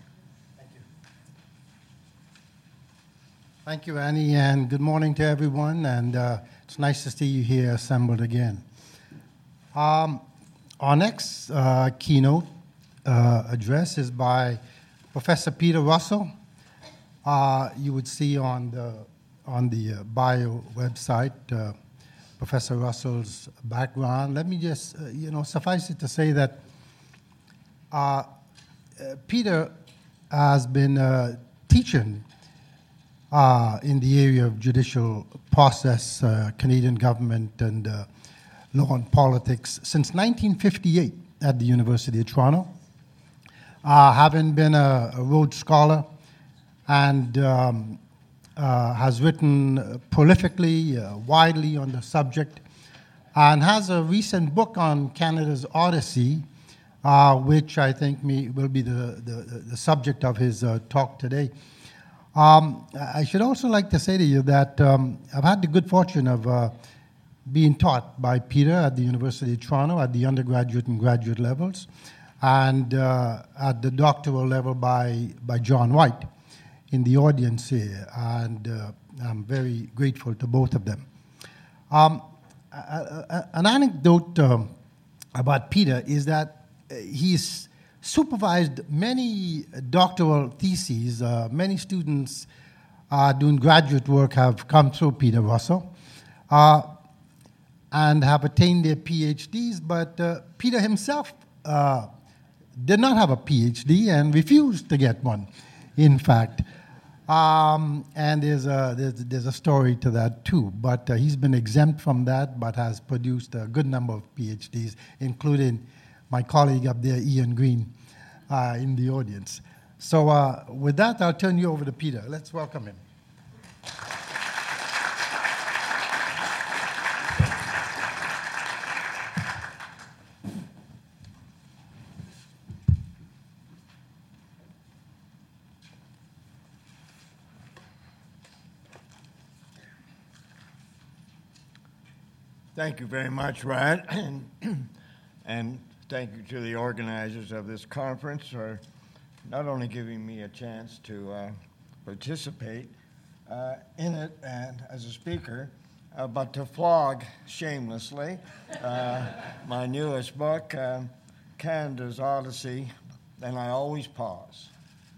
Thank you, Annie, and good morning to everyone, and uh, it's nice to see you here assembled again. Um, our next uh, keynote uh, address is by Professor Peter Russell. Uh, you would see on the, on the uh, bio website uh, Professor Russell's background. Let me just, uh, you know, suffice it to say that uh, uh, Peter has been uh, teaching Uh, in the area of judicial process, uh, Canadian government, and uh, law and politics since nineteen fifty-eight at the University of Toronto. Uh, having been a, a Rhodes Scholar and um, uh, has written prolifically, uh, widely on the subject, and has a recent book on Canada's Odyssey, uh, which I think me, will be the, the, the subject of his uh, talk today. Um, I should also like to say to you that um, I've had the good fortune of uh, being taught by Peter at the University of Toronto at the undergraduate and graduate levels, and uh, at the doctoral level by, by John White in the audience here, and uh, I'm very grateful to both of them. Um, a, a, an anecdote um, about Peter is that he's supervised many doctoral theses. Uh, many students uh, doing graduate work have come through Peter Russell uh, and have attained their PhDs, but uh, Peter himself uh, did not have a PhD and refused to get one, in fact. Um, and there's a, there's, there's a story to that too, but uh, he's been exempt from that, but has produced a good number of PhDs, including my colleague up there, Ian Green, uh, in the audience. So uh, with that, I'll turn you over to Peter. Let's welcome him. Thank you very much, Rod, and, and thank you to the organizers of this conference for not only giving me a chance to uh, participate uh, in it and as a speaker, uh, but to flog shamelessly uh, my newest book, uh, Canada's Odyssey, and I always pause,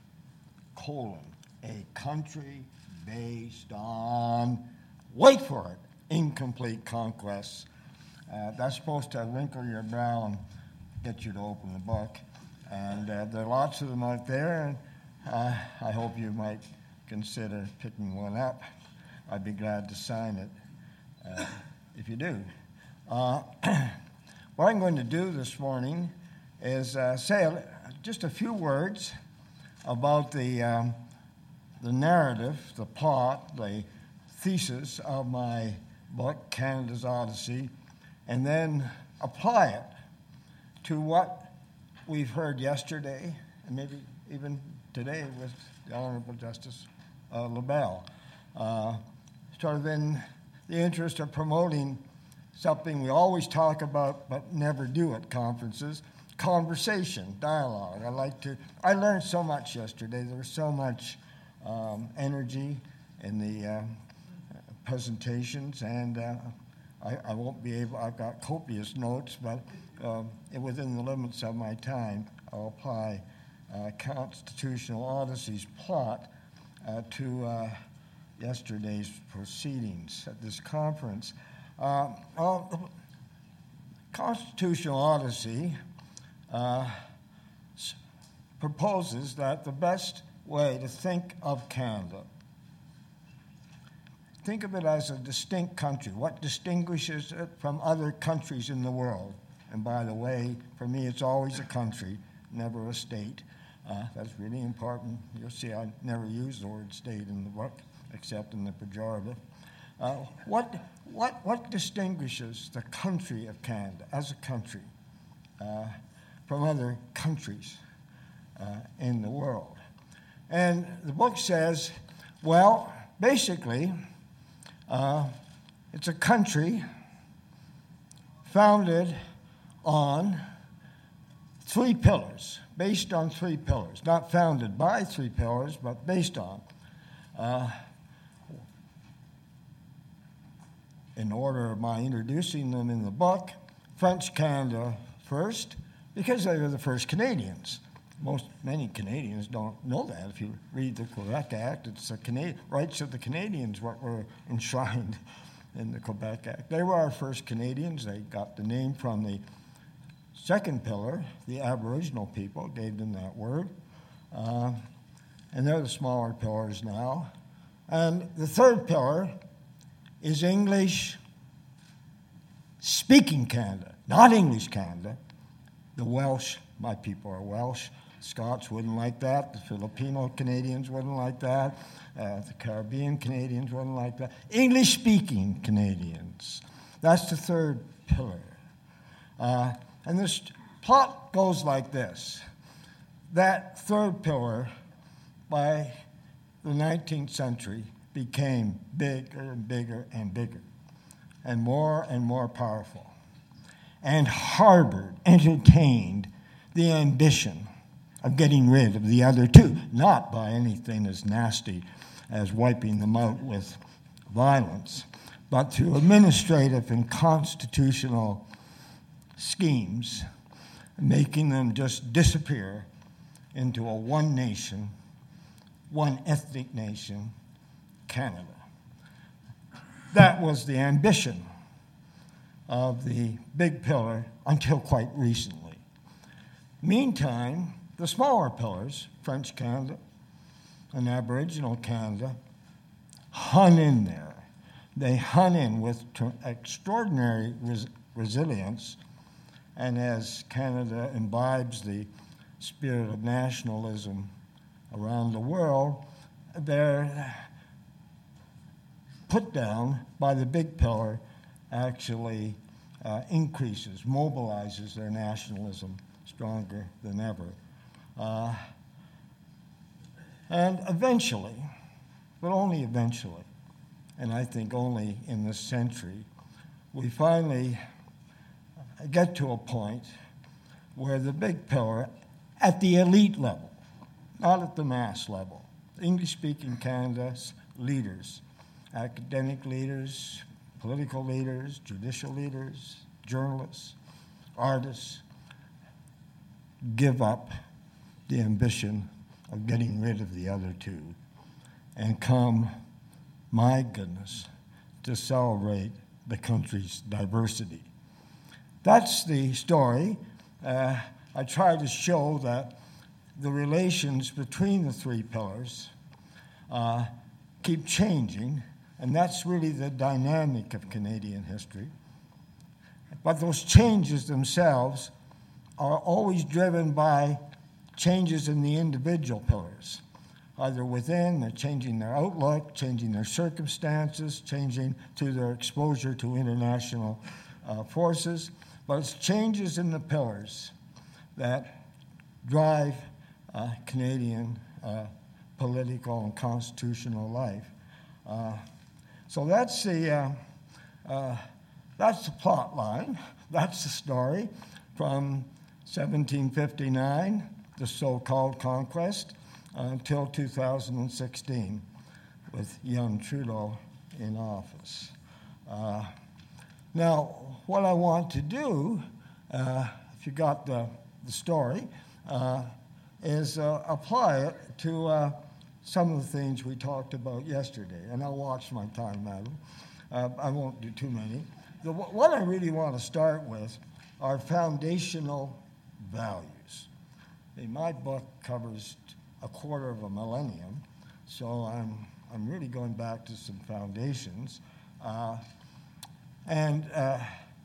colon, a country based on, wait for it, incomplete conquests. Uh, that's supposed to wrinkle your brow and get you to open the book. And uh, there are lots of them out there, and uh, I hope you might consider picking one up. I'd be glad to sign it uh, if you do. Uh, what I'm going to do this morning is uh, say a, just a few words about the, um, the narrative, the plot, the thesis of my book, Canada's Odyssey, and then apply it to what we've heard yesterday, and maybe even today with the Honorable Justice uh, LaBelle, uh, sort of in the interest of promoting something we always talk about but never do at conferences, conversation, dialogue. I like to, I learned so much yesterday. There was so much um, energy in the uh, presentations, and uh, I, I won't be able, I've got copious notes, but um, within the limits of my time, I'll apply uh, Constitutional Odyssey's plot uh, to uh, yesterday's proceedings at this conference. Uh, well, the Constitutional Odyssey uh, s- proposes that the best way to think of Canada, think of it as a distinct country. What distinguishes it from other countries in the world? And by the way, for me, it's always a country, never a state. Uh, that's really important. You'll see I never use the word state in the book, except in the pejorative. Uh, what, what, what distinguishes the country of Canada as a country uh, from other countries uh, in the world? And the book says, well, basically, Uh, it's a country founded on three pillars, based on three pillars, not founded by three pillars, but based on. Uh, in order of my introducing them in the book, French Canada first, because they were the first Canadians. Most, many Canadians don't know that. If you read the Quebec Act, it's the Canadian rights of the Canadians what were enshrined in the Quebec Act. They were our first Canadians. They got the name from the second pillar, the Aboriginal people gave them that word. Uh, and they're the smaller pillars now. And the third pillar is English-speaking Canada, not English Canada, the Welsh My people are Welsh. Scots wouldn't like that. The Filipino Canadians wouldn't like that. Uh, the Caribbean Canadians wouldn't like that. English-speaking Canadians. That's the third pillar. Uh, and this plot goes like this. That third pillar, by the nineteenth century, became bigger and bigger and bigger, and more and more powerful, and harbored, entertained the ambition of getting rid of the other two, not by anything as nasty as wiping them out with violence, but through administrative and constitutional schemes, making them just disappear into a one nation, one ethnic nation, Canada. That was the ambition of the big pillar until quite recently. Meantime, the smaller pillars, French Canada and Aboriginal Canada, hung in there. They hung in with extraordinary res- resilience, and as Canada imbibes the spirit of nationalism around the world, they're put down by the big pillar actually uh, increases, mobilizes their nationalism stronger than ever. Uh, and eventually, but only eventually, and I think only in this century, we finally get to a point where the big pillar, at the elite level, not at the mass level, English-speaking Canada's leaders, academic leaders, political leaders, judicial leaders, journalists, artists, give up the ambition of getting rid of the other two and come, my goodness, to celebrate the country's diversity. That's the story. Uh, I try to show that the relations between the three pillars uh, keep changing, and that's really the dynamic of Canadian history. But those changes themselves are always driven by changes in the individual pillars, either within, they're changing their outlook, changing their circumstances, changing through their exposure to international uh, forces, but it's changes in the pillars that drive uh, Canadian uh, political and constitutional life. Uh, so that's the uh, uh, that's the plot line. That's the story from seventeen fifty-nine, the so-called conquest, uh, until two thousand sixteen, with young Trudeau in office. Uh, now, what I want to do, uh, if you got the, the story, uh, is uh, apply it to uh, some of the things we talked about yesterday. And I'll watch my time, madam. Uh, I won't do too many. The, what I really want to start with are foundational values. I mean, my book covers a quarter of a millennium, so I'm, I'm really going back to some foundations. Uh, and uh,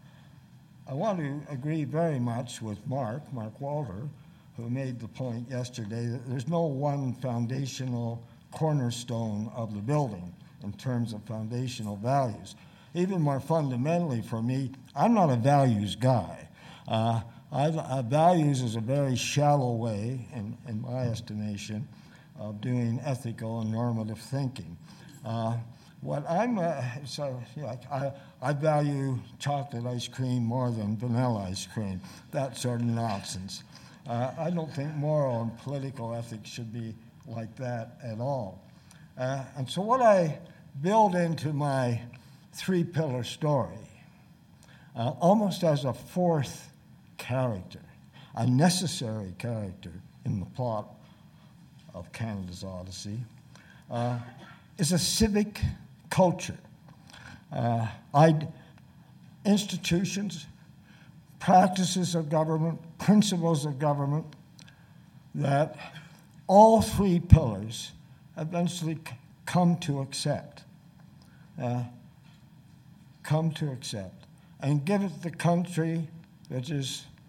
I want to agree very much with Mark, Mark Walter, who made the point yesterday that there's no one foundational cornerstone of the building in terms of foundational values. Even more fundamentally for me, I'm not a values guy. Uh, I, uh, values is a very shallow way, in, in my estimation, of doing ethical and normative thinking. Uh, what I'm, uh, so, you know, I, I value chocolate ice cream more than vanilla ice cream, that sort of nonsense. Uh, I don't think moral and political ethics should be like that at all. Uh, and so what I build into my three-pillar story, uh, almost as a fourth character, a necessary character in the plot of Canada's Odyssey, uh, is a civic culture. Uh, I'd, institutions, practices of government, principles of government that all three pillars eventually c- come to accept, uh, come to accept, and give it the country which is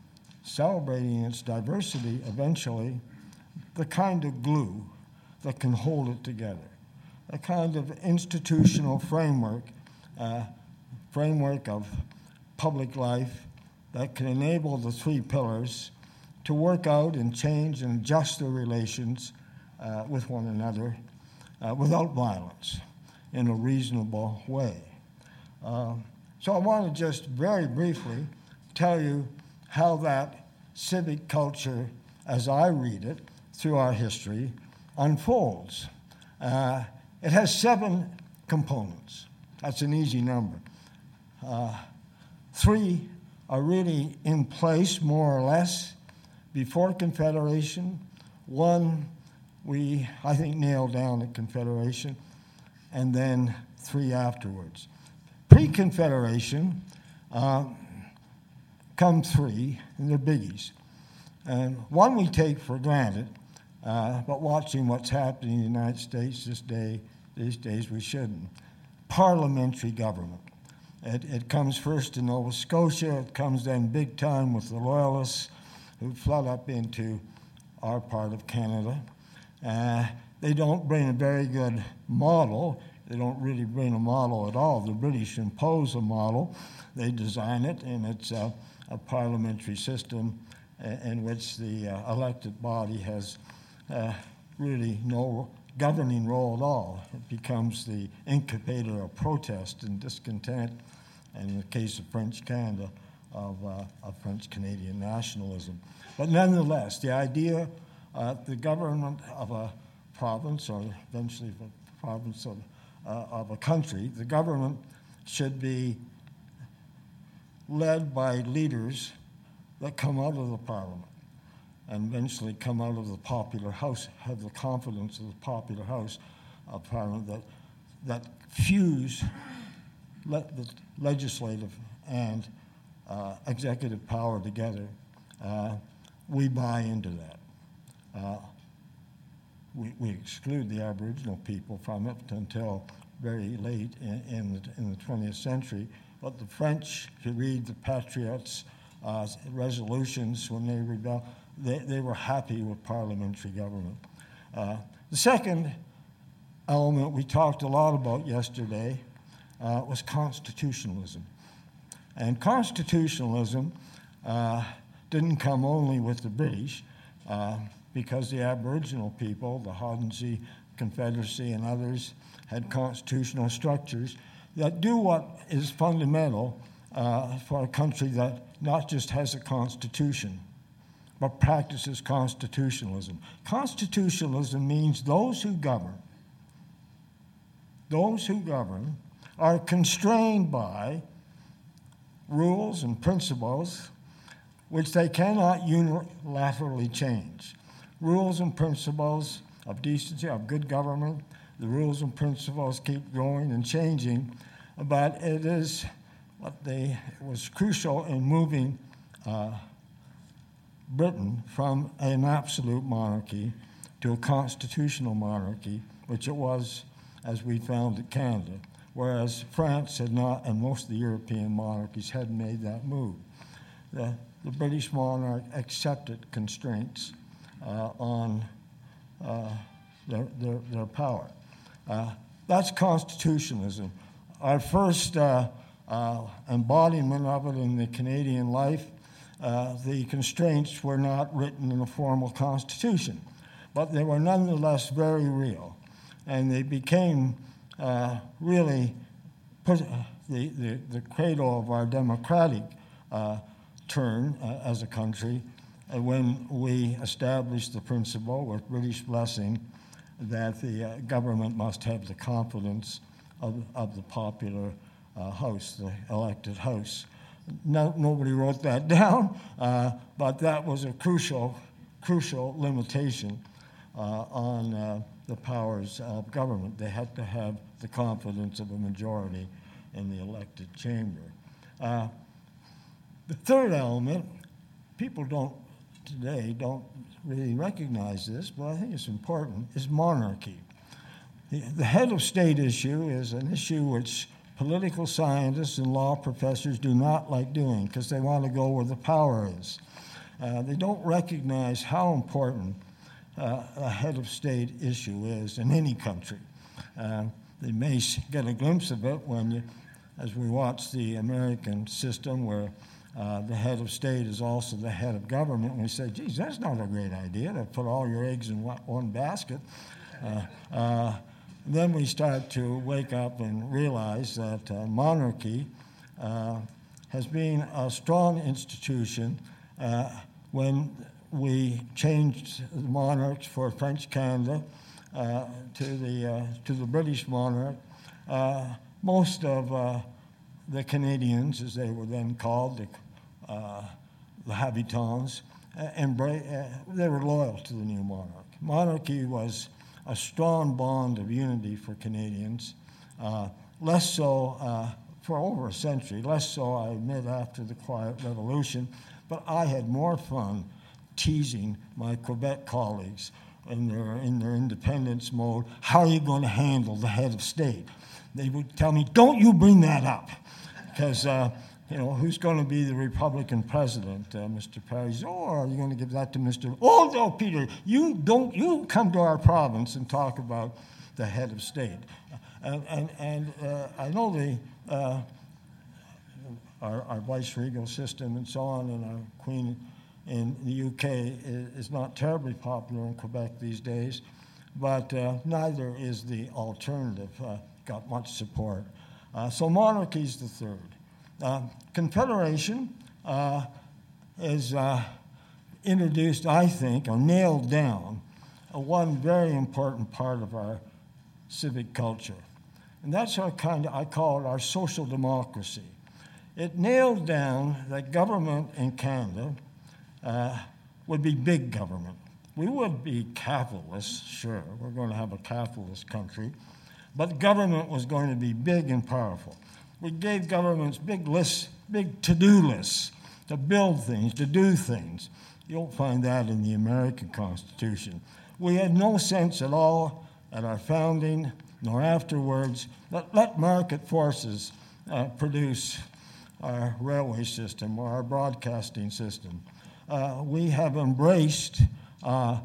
celebrating its diversity, eventually, the kind of glue that can hold it together, a kind of institutional framework, uh, framework of public life that can enable the three pillars to work out and change and adjust their relations uh, with one another uh, without violence in a reasonable way. Uh, so I want to just very briefly tell you how that civic culture, as I read it, through our history, unfolds. Uh, it has seven components. That's an easy number. Uh, three are really in place, more or less, before Confederation. One, we, I think, nailed down at Confederation, and then three afterwards. Pre-Confederation, uh, come three, and they're biggies. And one we take for granted, uh, but watching what's happening in the United States this day, these days, we shouldn't. Parliamentary government. It, it comes first in Nova Scotia. It comes then big time with the Loyalists who flood up into our part of Canada. Uh, they don't bring a very good model. They don't really bring a model at all. The British impose a model. They design it, and it's a, a parliamentary system in which the uh, elected body has uh, really no governing role at all. It becomes the incubator of protest and discontent, and in the case of French Canada, of, uh, of French-Canadian nationalism. But nonetheless, the idea uh, the government of a province, or eventually the province of, uh, of a country, the government should be led by leaders that come out of the parliament and eventually come out of the popular house, have the confidence of the popular house of parliament that, that fuse le- the legislative and uh, executive power together. Uh, we buy into that. Uh, we, we exclude the Aboriginal people from it until very late in, in, the, in the twentieth century. But the French, if you read the Patriots' uh, resolutions when they rebelled, they, they were happy with parliamentary government. Uh, the second element we talked a lot about yesterday uh, was constitutionalism. And constitutionalism uh, didn't come only with the British, uh, because the Aboriginal people, the Haudenosaunee Confederacy and others, had constitutional structures that do what is fundamental uh, for a country that not just has a constitution, but practices constitutionalism. Constitutionalism means those who govern, those who govern are constrained by rules and principles which they cannot unilaterally change. Rules and principles of decency, of good government, the rules and principles keep growing and changing, but it is what they it was crucial in moving uh, Britain from an absolute monarchy to a constitutional monarchy, which it was as we found in Canada, whereas France had not, and most of the European monarchies hadn't made that move. The, the British monarch accepted constraints uh, on uh, their, their, their power. Uh, that's constitutionalism. Our first uh, uh, embodiment of it in the Canadian life, uh, the constraints were not written in a formal constitution, but they were nonetheless very real, and they became uh, really put, uh, the, the, the cradle of our democratic uh, turn uh, as a country uh, when we established the principle, with British blessing, that the uh, government must have the confidence of, of the popular uh, house, the elected house. No, nobody wrote that down, uh, but that was a crucial, crucial limitation uh, on uh, the powers of government. They had to have the confidence of a majority in the elected chamber. Uh, the third element, people don't today don't really recognize this, but I think it's important, is monarchy. The, the head of state issue is an issue which political scientists and law professors do not like doing because they want to go where the power is. Uh, they don't recognize how important uh, a head of state issue is in any country. Uh, they may get a glimpse of it when you, as we watch the American system where uh, the head of state is also the head of government, and we say, geez, that's not a great idea to put all your eggs in one basket. Uh, uh, then we start to wake up and realize that uh, monarchy uh, has been a strong institution. Uh, when we changed the monarchs for French Canada uh, to the uh, to the British monarch, uh, most of uh, the Canadians, as they were then called, the, uh, the habitants, uh, embra- uh, they were loyal to the new monarch. Monarchy was a strong bond of unity for Canadians, uh, less so uh, for over a century, less so, I admit, after the Quiet Revolution, but I had more fun teasing my Quebec colleagues in their, in their independence mode. How are you going to handle the head of state? They would tell me, don't you bring that up, because, uh, you know, who's going to be the Republican president? Uh, Mister Perry, oh, are you going to give that to Mister Oh, no, Peter, you don't, you come to our province and talk about the head of state. And, and, and uh, I know the, uh, our, our vice-regal system and so on, and our queen in the U K is, is not terribly popular in Quebec these days, but uh, neither is the alternative. Uh, got much support. Uh, so monarchy is the third. Uh, Confederation uh, is uh, introduced, I think, or nailed down uh, one very important part of our civic culture. And that's our kind of, I call it our social democracy. It nailed down that government in Canada uh, would be big government. We would be capitalists, sure, we're going to have a capitalist country, but government was going to be big and powerful. We gave governments big lists, big to-do lists to build things, to do things. You don't find that in the American Constitution. We had no sense at all at our founding, nor afterwards, let, let market forces uh, produce our railway system or our broadcasting system. Uh, we have embraced uh,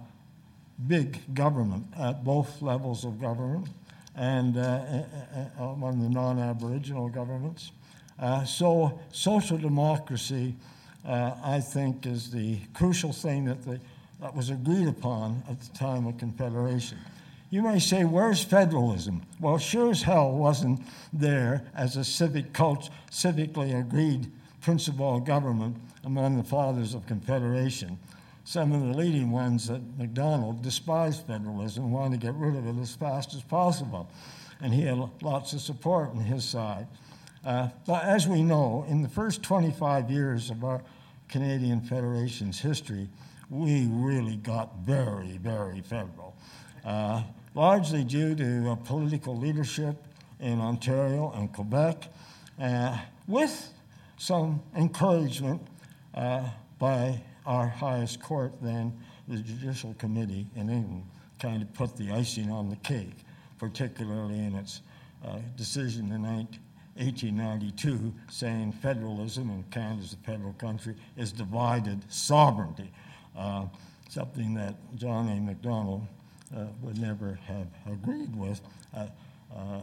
big government at both levels of government and uh, among the non-Aboriginal governments. Uh, so social democracy, uh, I think, is the crucial thing that, the, that was agreed upon at the time of Confederation. You may say, where's federalism? Well, sure as hell wasn't there as a civic cult, civically agreed principle of government among the fathers of Confederation. Some of the leading ones at Macdonald despised federalism, wanted to get rid of it as fast as possible. And he had lots of support on his side. Uh, but as we know, in the first twenty-five years of our Canadian Federation's history, we really got very, very federal. Uh, largely due to uh, political leadership in Ontario and Quebec, uh, with some encouragement uh, by our highest court then, the Judicial Committee in England, kind of put the icing on the cake, particularly in its uh, decision in eighteen ninety-two saying federalism, and Canada's a federal country, is divided sovereignty, uh, something that John A. Macdonald uh, would never have agreed with. Uh, uh,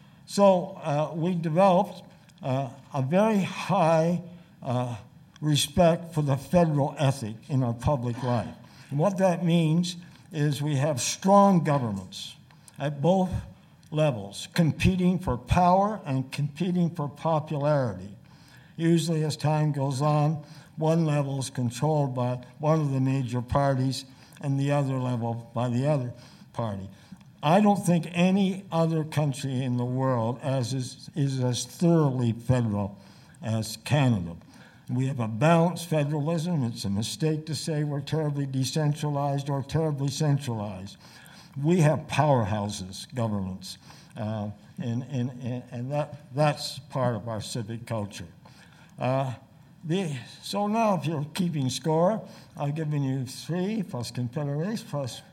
so uh, we developed uh, a very high uh, respect for the federal ethic in our public life. And what that means is we have strong governments at both levels, competing for power and competing for popularity. Usually as time goes on, one level is controlled by one of the major parties and the other level by the other party. I don't think any other country in the world as is, is as thoroughly federal as Canada. We have a balanced federalism. It's a mistake to say we're terribly decentralized or terribly centralized. We have powerhouses, governments, uh, and, and, and that, that's part of our civic culture. Uh, the, so now if you're keeping score, I've given you three, plus Confederation, plus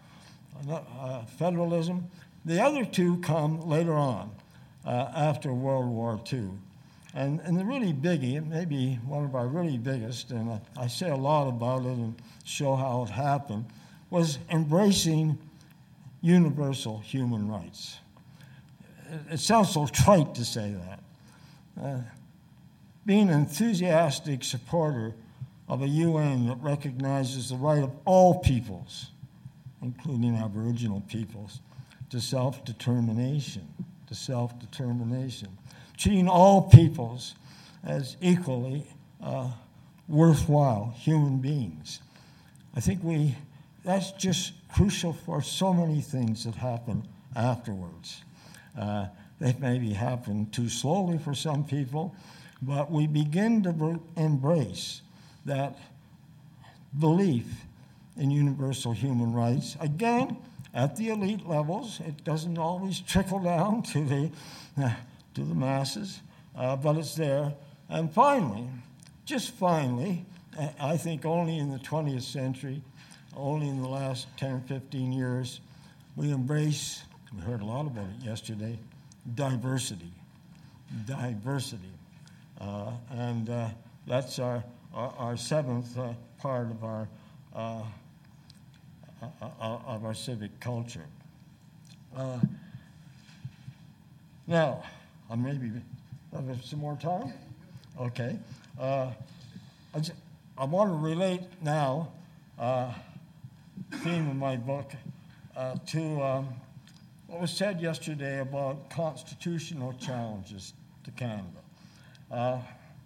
uh, federalism. The other two come later on, uh, after World War Two. And, and the really biggie, it may be one of our really biggest, and I, I say a lot about it and show how it happened, was embracing universal human rights. It, it sounds so trite to say that. Uh, being an enthusiastic supporter of a U N that recognizes the right of all peoples, including Aboriginal peoples, to self-determination, to self-determination, treating all peoples as equally uh, worthwhile human beings. I think we, that's just crucial for so many things that happen afterwards. Uh, they maybe happen too slowly for some people, but we begin to b- embrace that belief in universal human rights. Again, at the elite levels, it doesn't always trickle down to the, uh, to the masses, uh, but it's there. And finally, just finally, I think only in the twentieth century, only in the last ten, fifteen years, we embrace, we heard a lot about it yesterday, diversity. Diversity. Uh, and uh, that's our, our, our seventh uh, part of our uh, uh, of our civic culture. Uh, now, I maybe have some more time. Okay. Uh, I, just, I want to relate now uh, theme of my book uh, to um, what was said yesterday about constitutional challenges to Canada. Uh,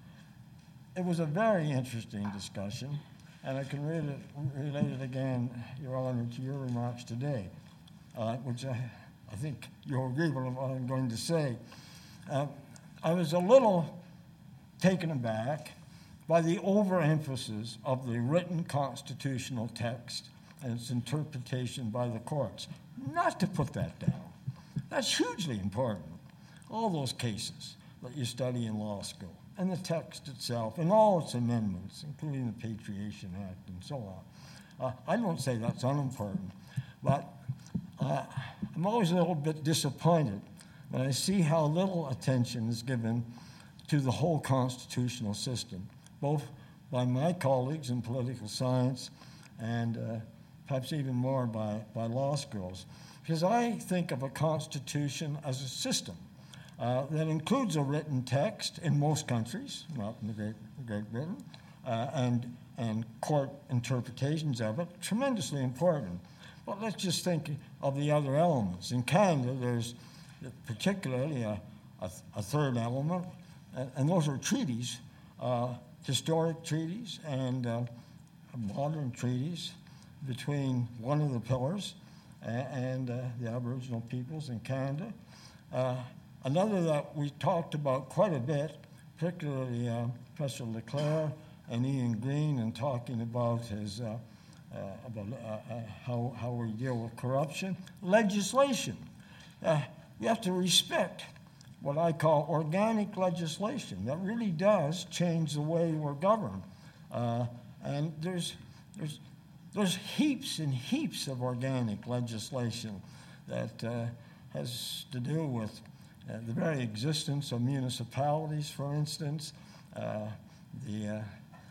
it was a very interesting discussion, and I can relate it, relate it again, Your Honor, to your remarks today, uh, which I, I think you'll agree with what I'm going to say. Uh, I was a little taken aback by the overemphasis of the written constitutional text and its interpretation by the courts. Not to put that down. That's hugely important. All those cases that you study in law school, and the text itself, and all its amendments, including the Patriation Act and so on. Uh, I don't say that's unimportant, but uh, I'm always a little bit disappointed when I see how little attention is given to the whole constitutional system, both by my colleagues in political science and uh, perhaps even more by, by law schools. Because I think of a constitution as a system uh, that includes a written text in most countries, not in the Great, Great Britain, uh, and, and court interpretations of it, tremendously important. But let's just think of the other elements. In Canada, there's particularly a, a, a third element, and, and those are treaties, uh, historic treaties and uh, modern treaties between one of the pillars and, and uh, the Aboriginal peoples in Canada. Uh, another that we talked about quite a bit, particularly uh, Professor Leclerc and Ian Green, in talking about his uh, uh, about uh, uh, how how we deal with corruption, legislation. Uh, we have to respect what I call organic legislation that really does change the way we're governed. Uh, and there's, there's, there's heaps and heaps of organic legislation that uh, has to do with uh, the very existence of municipalities, for instance, uh, the, uh,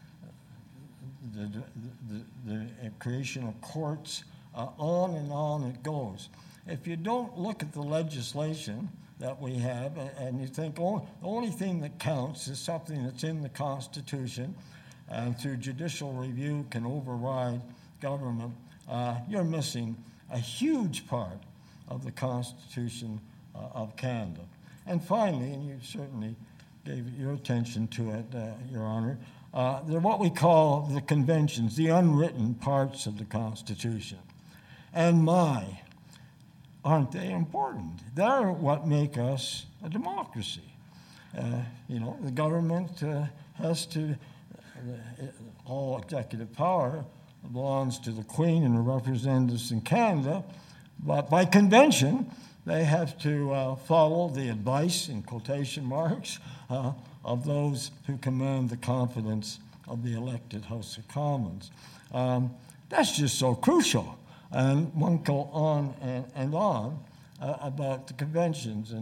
the, the, the, the creation of courts, uh, on and on it goes. If you don't look at the legislation that we have, and you think oh, the only thing that counts is something that's in the Constitution, and through judicial review can override government, uh, you're missing a huge part of the Constitution uh, of Canada. And finally, and you certainly gave your attention to it, uh, Your Honor, uh, they're what we call the conventions, the unwritten parts of the Constitution. And my, aren't they important? They're what make us a democracy. Uh, you know, the government uh, has to, uh, all executive power belongs to the Queen and her representatives in Canada, but by convention, they have to uh, follow the advice, in quotation marks, uh, of those who command the confidence of the elected House of Commons. Um, that's just so crucial. And one go on and, and on uh, about the conventions. And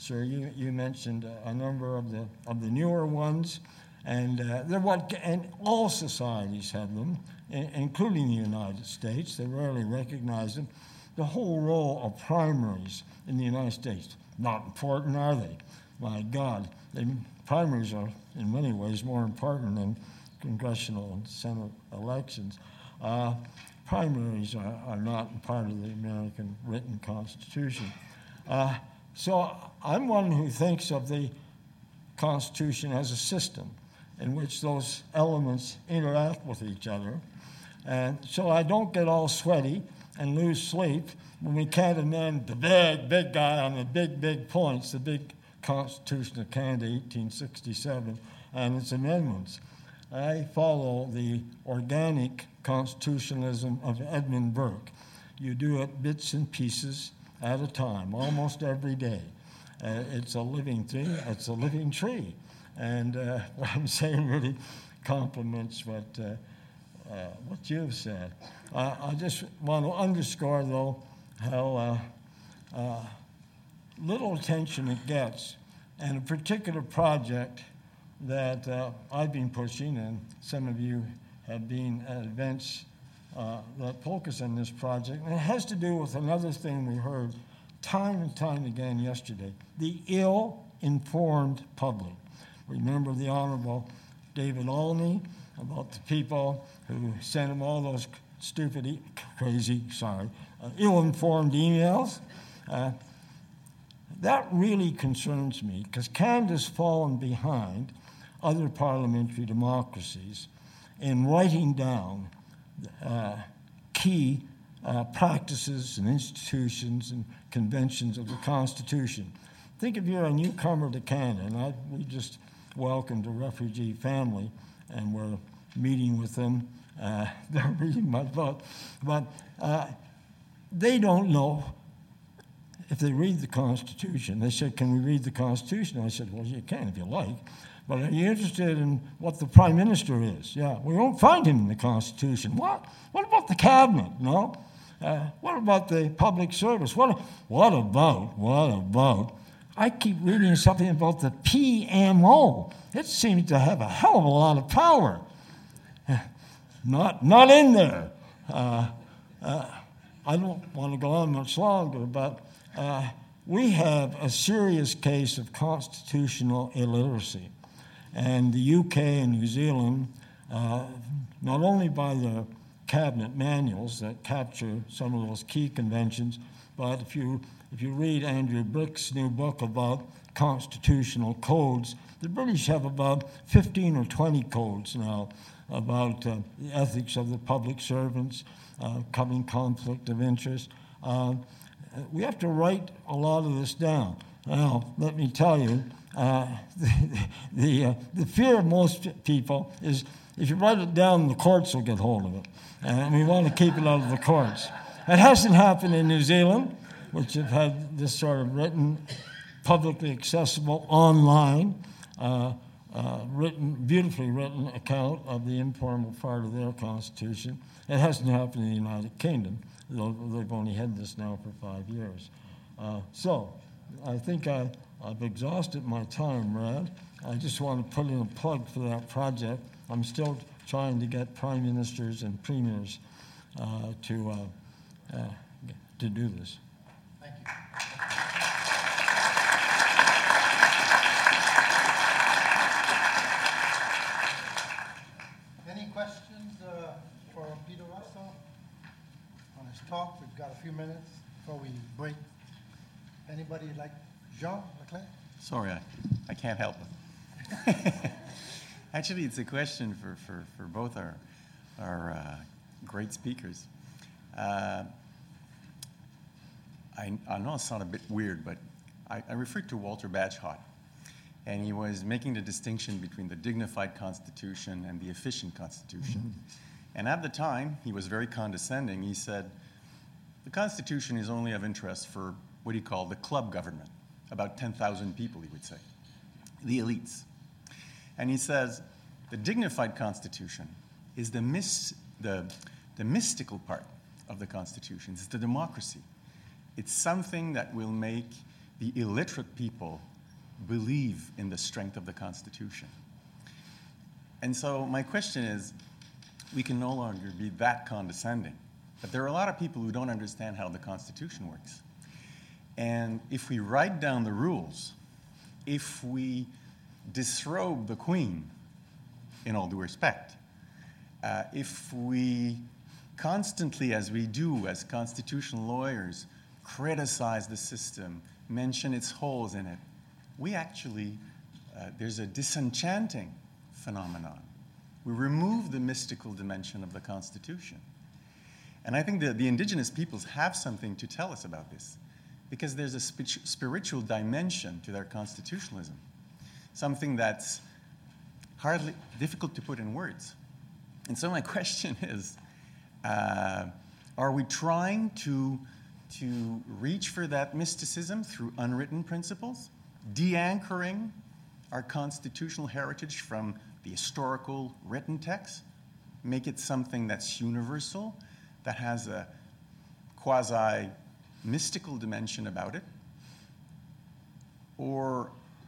sir. You, you mentioned a number of the, of the newer ones, and uh, they're what, and all societies have them, in, including the United States. They rarely recognize them. The whole role of primaries in the United States, not important, are they? My God, they, primaries are in many ways more important than congressional and Senate elections. Uh, primaries are, are not part of the American written Constitution. Uh, so I'm one who thinks of the Constitution as a system in which those elements interact with each other. And so I don't get all sweaty and lose sleep when we can't amend the big, big guy on the big, big points, the big Constitution of Canada, eighteen sixty-seven, and its amendments. I follow the organic constitutionalism of Edmund Burke. You do it bits and pieces at a time, almost every day. Uh, it's a living thing, it's a living tree. And uh, what I'm saying really complements what, uh, uh, what you've said. Uh, I just want to underscore, though, how uh, uh, little attention it gets. And a particular project that uh, I've been pushing, and some of you have been at events uh, that focus on this project, and it has to do with another thing we heard time and time again yesterday, the ill-informed public. Remember the Honorable David Olney about the people who sent him all those stupid, e- crazy, sorry, uh, ill-informed emails? Uh, that really concerns me, because Canada's fallen behind other parliamentary democracies in writing down uh, key uh, practices and institutions and conventions of the Constitution. Think if you're a newcomer to Canada, and I, we just welcomed a refugee family, and we're meeting with them. Uh, they're reading my book, but uh, they don't know if they read the Constitution. They said, "Can we read the Constitution?" I said, "Well, you can if you like. But are you interested in what the Prime Minister is?" "Yeah, we won't find him in the Constitution." "What? What about the Cabinet?" "No." Uh, what about the public service? What, what about, what about? I keep reading something about the P M O. It seems to have a hell of a lot of power. Not, not in there. Uh, uh, I don't want to go on much longer, but uh, we have a serious case of constitutional illiteracy. And the U K and New Zealand, uh, not only by their cabinet manuals that capture some of those key conventions, but if you if you read Andrew Brick's new book about constitutional codes, the British have about fifteen or twenty codes now about uh, the ethics of the public servants, uh, coming conflict of interest. Uh, we have to write a lot of this down. Now, let me tell you, uh, the, the, uh, the fear of most people is if you write it down, the courts will get hold of it. And we want to keep it out of the courts. It hasn't happened in New Zealand, which have had this sort of written, publicly accessible, online, uh, uh, written, beautifully written account of the informal part of their constitution. It hasn't happened in the United Kingdom, though they've only had this now for five years. Uh, so, I think I, I've exhausted my time, Brad. I just want to put in a plug for that project. I'm still trying to get prime ministers and premiers uh, to uh, uh, to do this. Thank you. Any questions uh, for Peter Russell on his talk? We've got a few minutes before we break. Anybody like Jean Leclerc? Sorry, I, I can't help it. Actually, it's a question for, for, for both our, our uh, great speakers. Uh, I, I know it sounds a bit weird, but I, I referred to Walter Bagehot, and he was making the distinction between the dignified Constitution and the efficient Constitution. Mm-hmm. And at the time, he was very condescending. He said, the Constitution is only of interest for what he called the club government, about ten thousand people, he would say, the elites. And he says, the dignified Constitution is the, mis- the, the mystical part of the Constitution. It's the democracy. It's something that will make the illiterate people believe in the strength of the Constitution. And so my question is, we can no longer be that condescending. But there are a lot of people who don't understand how the Constitution works. And if we write down the rules, if we disrobe the Queen, in all due respect, uh, if we constantly, as we do as constitutional lawyers, criticize the system, mention its holes in it, we actually, uh, there's a disenchanting phenomenon. We remove the mystical dimension of the Constitution. And I think that the indigenous peoples have something to tell us about this, because there's a sp- spiritual dimension to their constitutionalism, something that's hardly difficult to put in words. And so my question is, uh, are we trying to, to reach for that mysticism through unwritten principles, de-anchoring our constitutional heritage from the historical written text, make it something that's universal, that has a quasi-mystical dimension about it? Or,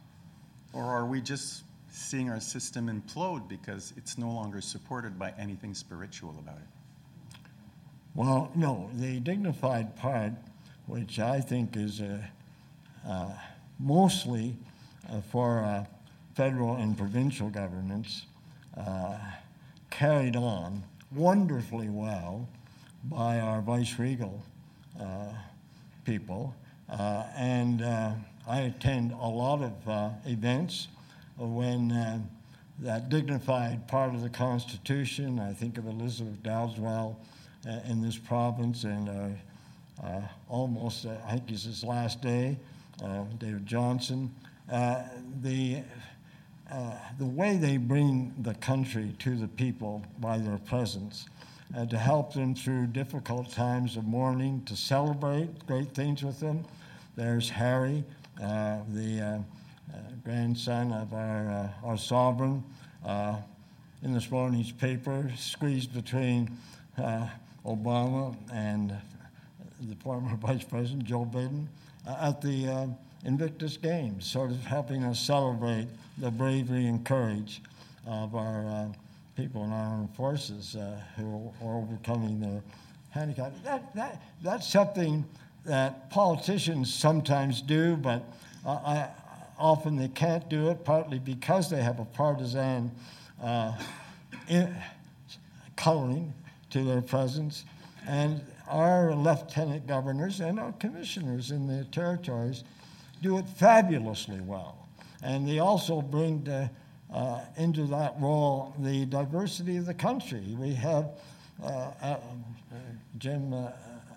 or are we just seeing our system implode because it's no longer supported by anything spiritual about it? Well, no, the dignified part, which I think is uh, uh, mostly uh, for uh, federal and provincial governments, uh, carried on wonderfully well by our vice-regal uh, people. Uh, and uh, I attend a lot of uh, events when uh, that dignified part of the Constitution, I think of Elizabeth Dowdeswell uh, in this province, and uh, uh, almost, uh, I think it's his last day, uh, David Johnson. Uh, the, uh, the way they bring the country to the people by their presence, Uh, to help them through difficult times of mourning, to celebrate great things with them. There's Harry, uh, the uh, uh, grandson of our, uh, our sovereign, uh, in this morning's paper, squeezed between uh, Obama and the former Vice President, Joe Biden, uh, at the uh, Invictus Games, sort of helping us celebrate the bravery and courage of our uh, people in our armed forces uh, who are overcoming their handicap. That, that, that's something that politicians sometimes do, but uh, I, often they can't do it, partly because they have a partisan uh, in, coloring to their presence. And our lieutenant governors and our commissioners in the territories do it fabulously well. And they also bring the Uh, into that role the diversity of the country. We have uh, uh, Jim, uh,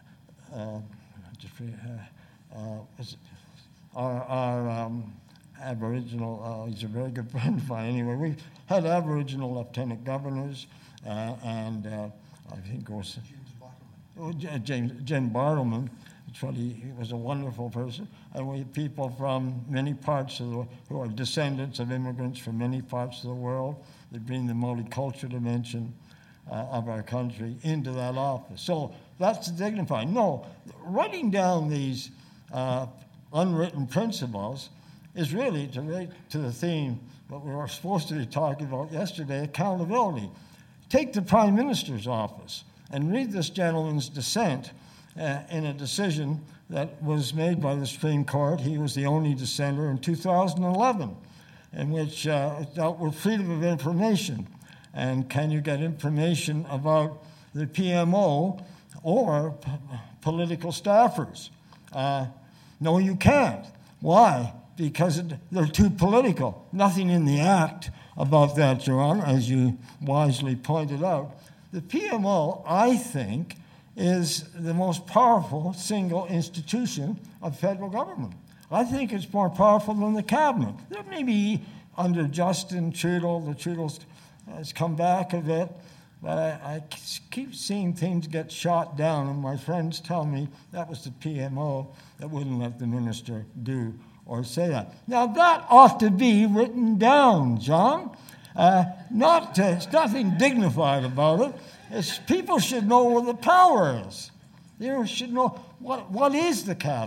uh, Jeffrey, uh, uh, our, our um, Aboriginal, uh, he's a very good friend of mine anyway. We've had Aboriginal lieutenant governors, uh, and uh, I think it was oh, James, Jim Bartleman. He, he was a wonderful person, and we have people from many parts of the who are descendants of immigrants from many parts of the world. They bring the multicultural dimension uh, of our country into that office. So that's dignified. No, writing down these uh, unwritten principles is really to relate to the theme that we were supposed to be talking about yesterday: accountability. Take the Prime Minister's office and read this gentleman's dissent. Uh, in a decision that was made by the Supreme Court. He was the only dissenter in two thousand eleven, in which uh, it dealt with freedom of information. And can you get information about the P M O or p- political staffers? Uh, no, you can't. Why? Because it, they're too political. Nothing in the Act about that, Your Honor, as you wisely pointed out. The P M O, I think, is the most powerful single institution of federal government. I think it's more powerful than the cabinet. There may be under Justin Trudeau, the Trudeau has come back a bit, but I, I keep seeing things get shot down, and my friends tell me that was the P M O that wouldn't let the minister do or say that. Now that ought to be written down, John. Uh, not, uh, there's nothing dignified about it. It's, people should know where the power is. You should know what, what is the cabinet?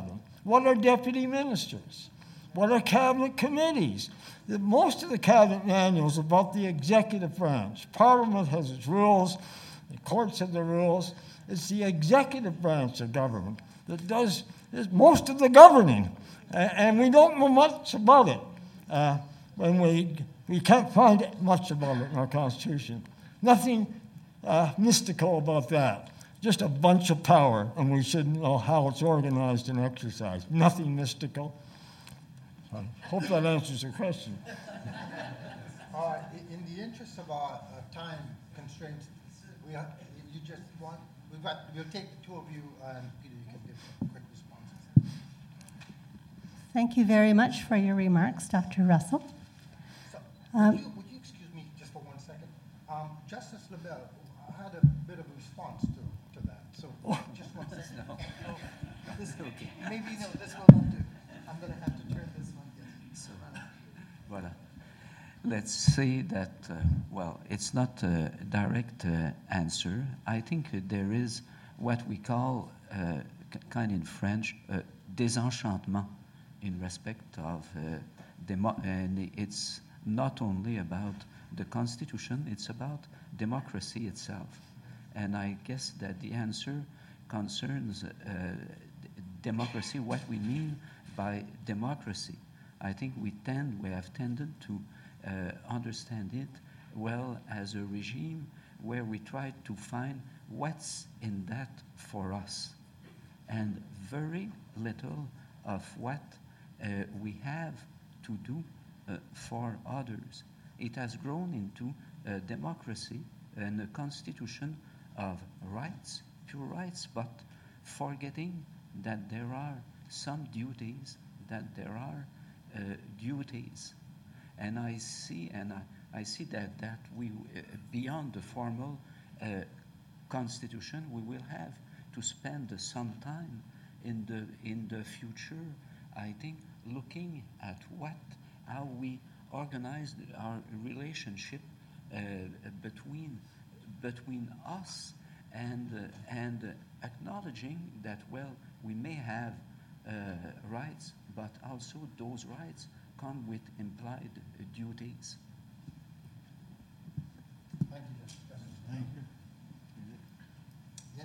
What are deputy ministers? What are cabinet committees? The, most of the cabinet manuals about the executive branch. Parliament has its rules. The courts have their rules. It's the executive branch of government that does is most of the governing. Uh, and we don't know much about it. Uh, when we, we can't find much about it in our Constitution. Nothing uh, mystical about that. Just a bunch of power, and we should know how it's organized and exercised. Nothing mystical. I hope that answers your question. Uh, in the interest of our uh, time constraints, we are, you just want, we've got, we'll take the two of you, and Peter, you can give some quick responses. Thank you very much for your remarks, Doctor Russell. So, Um, would, you, would you excuse me just for one second? Um, Justice LaBelle had a bit of a response to, to that, so just one second. No. Oh, this, Okay. Maybe no, this will not do. I'm going to have to turn this one. Yes. So, voilà. Let's say that, uh, well, it's not a direct uh, answer. I think uh, there is what we call, uh, k- kind in French, uh, désenchantement in respect of uh, demo- and it's not only about the Constitution, it's about democracy itself. And I guess that the answer concerns uh, d- democracy, what we mean by democracy. I think we tend, we have tended to uh, understand it well as a regime where we try to find what's in that for us, and very little of what uh, we have to do uh, for others. It has grown into a democracy and a constitution of rights, pure rights, but forgetting that there are some duties, that there are uh, duties. And I see, and I, I see that, that we, uh, beyond the formal uh, constitution, we will have to spend some time in the, in the future, I think, looking at what, how we organize our relationship uh, between, between us and, uh, and uh, acknowledging that, well, we may have uh, rights, but also those rights come with implied uh, duties. Thank you, Justice. Thank you. Yes.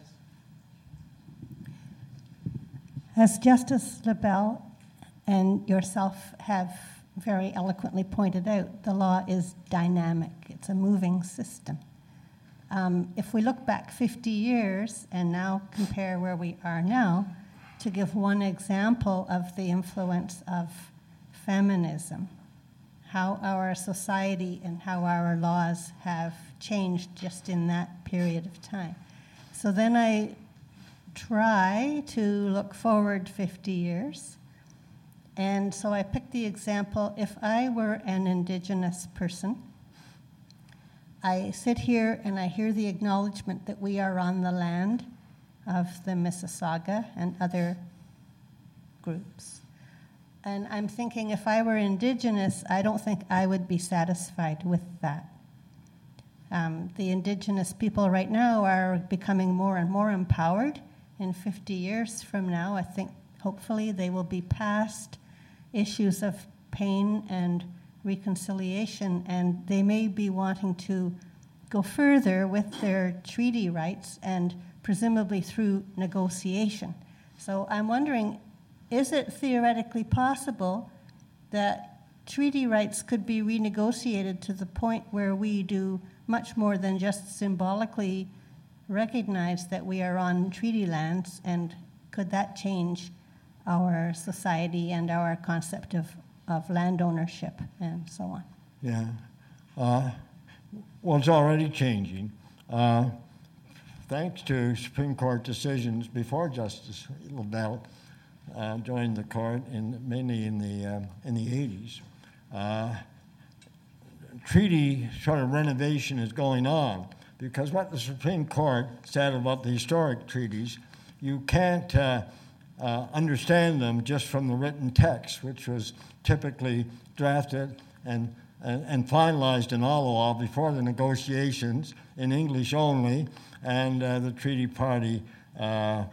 As Justice LaBelle and yourself have very eloquently pointed out, the law is dynamic. It's a moving system. Um, if we look back fifty years and now compare where we are now, to give one example of the influence of feminism, how our society and how our laws have changed just in that period of time. So then I try to look forward fifty years. And so I picked the example, if I were an Indigenous person, I sit here and I hear the acknowledgement that we are on the land of the Mississauga and other groups. And I'm thinking, if I were Indigenous, I don't think I would be satisfied with that. Um, the Indigenous people right now are becoming more and more empowered. In fifty years from now, I think hopefully they will be past issues of pain and reconciliation, and they may be wanting to go further with their treaty rights and presumably through negotiation. So I'm wondering, is it theoretically possible that treaty rights could be renegotiated to the point where we do much more than just symbolically recognize that we are on treaty lands, and could that change our society and our concept of, of land ownership and so on? Yeah. Uh, well, it's already changing. Uh, thanks to Supreme Court decisions before Justice LaBelle uh, joined the court, in, mainly in the, um, in the eighties, uh, treaty sort of renovation is going on, because what the Supreme Court said about the historic treaties, you can't uh, uh, understand them just from the written text, which was typically drafted and, and, and finalized in Ottawa before the negotiations in English only, and uh, the treaty party uh,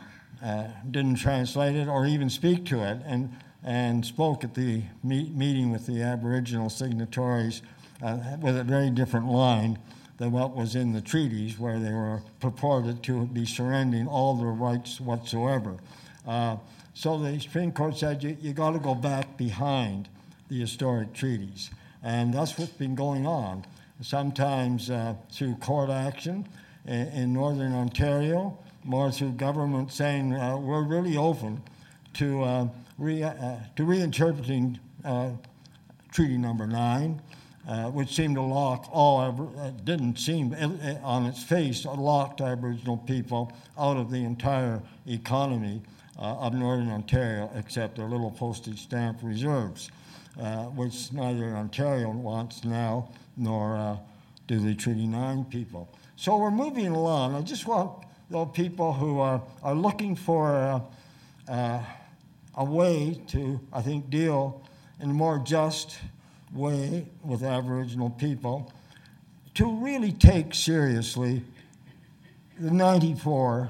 uh, didn't translate it or even speak to it, and, and spoke at the meet, meeting with the Aboriginal signatories uh, with a very different line than what was in the treaties, where they were purported to be surrendering all their rights whatsoever. Uh, so the Supreme Court said you, you got to go back behind the historic treaties. And that's what's been going on, sometimes uh, through court action in, in Northern Ontario, more through government saying uh, we're really open to, uh, re, uh, to reinterpreting uh, Treaty Number Nine, uh, which seemed to lock all, uh, didn't seem uh, on its face, locked Aboriginal people out of the entire economy uh, of Northern Ontario, except their little postage stamp reserves. Uh, which neither Ontario wants now, nor uh, do the Treaty nine people. So we're moving along. I just want those people who are, are looking for uh, uh, a way to, I think, deal in a more just way with Aboriginal people, to really take seriously the ninety-four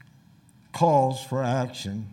calls for action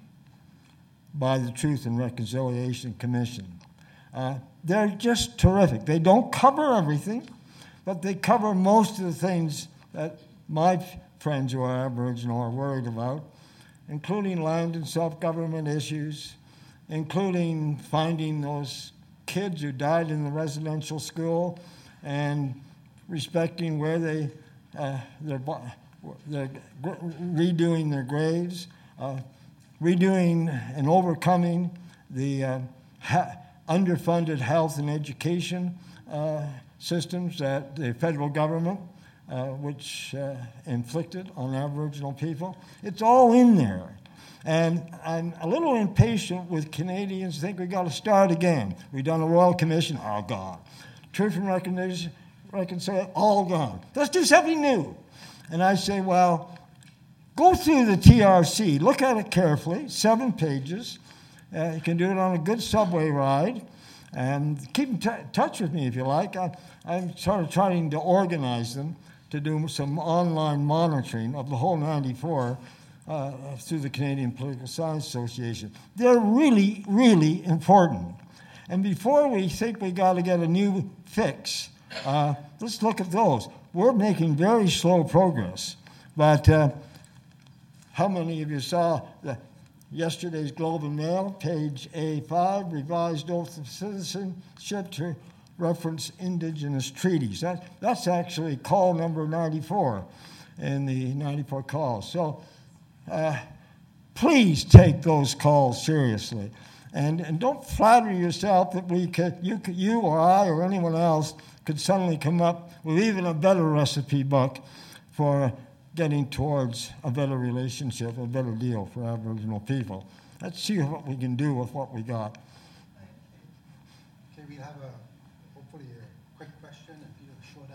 by the Truth and Reconciliation Commission. Uh, they're just terrific. They don't cover everything, but they cover most of the things that my f- friends who are Aboriginal are worried about, including land and self-government issues, including finding those kids who died in the residential school and respecting where they, uh, they're, they're redoing their graves, uh, redoing and overcoming the uh, ha- underfunded health and education uh, systems that the federal government, uh, which uh, inflicted on Aboriginal people. It's all in there. And I'm a little impatient with Canadians who think we've got to start again. We've done a Royal Commission, all gone. Truth and Reconciliation, reconciliation, all gone. Let's do something new. And I say, well, go through the T R C, look at it carefully, seven pages. Uh, you can do it on a good subway ride, and keep in t- touch with me if you like. I, I'm sort of trying to organize them to do some online monitoring of the whole ninety-four uh, through the Canadian Political Science Association. They're really, really important. And before we think we got to get a new fix, uh, let's look at those. We're making very slow progress, but uh, how many of you saw the yesterday's Globe and Mail, page A five, revised oath of citizenship to reference Indigenous treaties? That, that's actually call number ninety-four in the ninety-four calls. So uh, please take those calls seriously. And, and don't flatter yourself that we could, you, could, you or I or anyone else could suddenly come up with even a better recipe book for getting towards a better relationship, a better deal for Aboriginal people. Let's see what we can do with what we got. Okay, we have a, hopefully a quick question and a short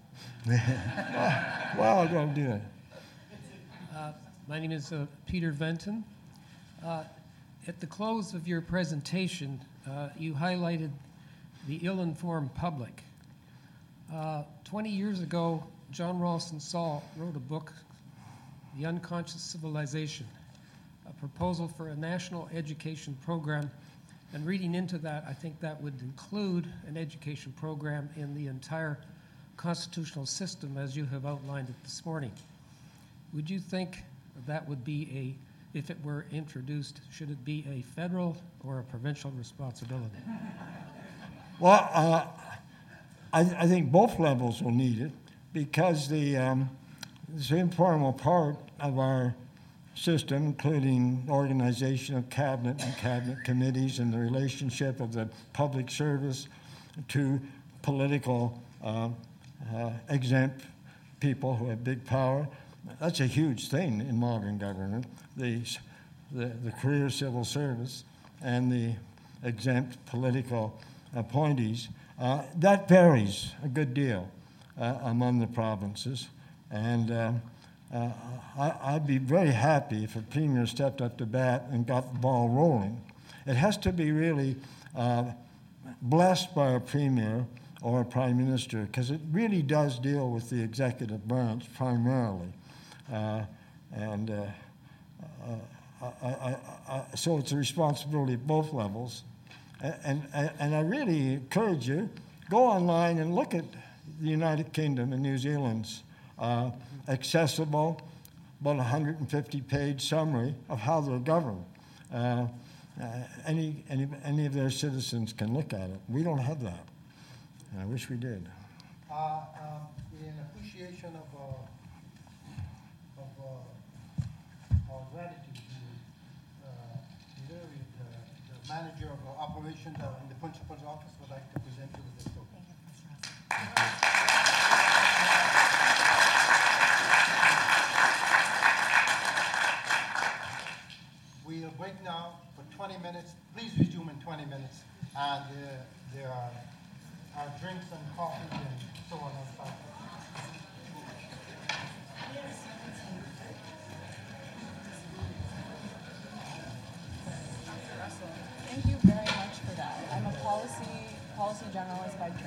answer. Well, I'm going to do it. Uh, my name is uh, Peter Venton. Uh, at the close of your presentation, uh, you highlighted the ill-informed public. Uh, twenty years ago, John Ralston Saul wrote a book, The Unconscious Civilization, a proposal for a national education program. And reading into that, I think that would include an education program in the entire constitutional system as you have outlined it this morning. Would you think that would be a, if it were introduced, should it be a federal or a provincial responsibility? Well, uh, I, I think both levels will need it, because the, um, the informal part of our system, including organization of cabinet and cabinet committees and the relationship of the public service to political uh, uh, exempt people who have big power, that's a huge thing in modern government, the, the, the career civil service and the exempt political appointees. Uh, that varies a good deal uh, among the provinces, and uh, uh, I, I'd be very happy if a premier stepped up to bat and got the ball rolling. It has to be really uh, blessed by a premier or a prime minister, because it really does deal with the executive branch primarily. Uh, and uh, uh, uh, uh, uh, so it's a responsibility at both levels. And, and, and I really encourage you, go online and look at the United Kingdom and New Zealand's uh, accessible, about one hundred fifty page summary of how they're governed. Uh, uh, any, any, any of their citizens can look at it. We don't have that. And I wish we did. Uh, um, in appreciation of, uh, of uh, our gratitude to uh, the, the manager of uh, operations uh, in the principal's office, would like to present you with this token. We'll break now for twenty minutes. Please resume in twenty minutes. And uh, there are our drinks and coffee and so on and so forth. Thank you very much for that. I'm a policy policy generalist by training.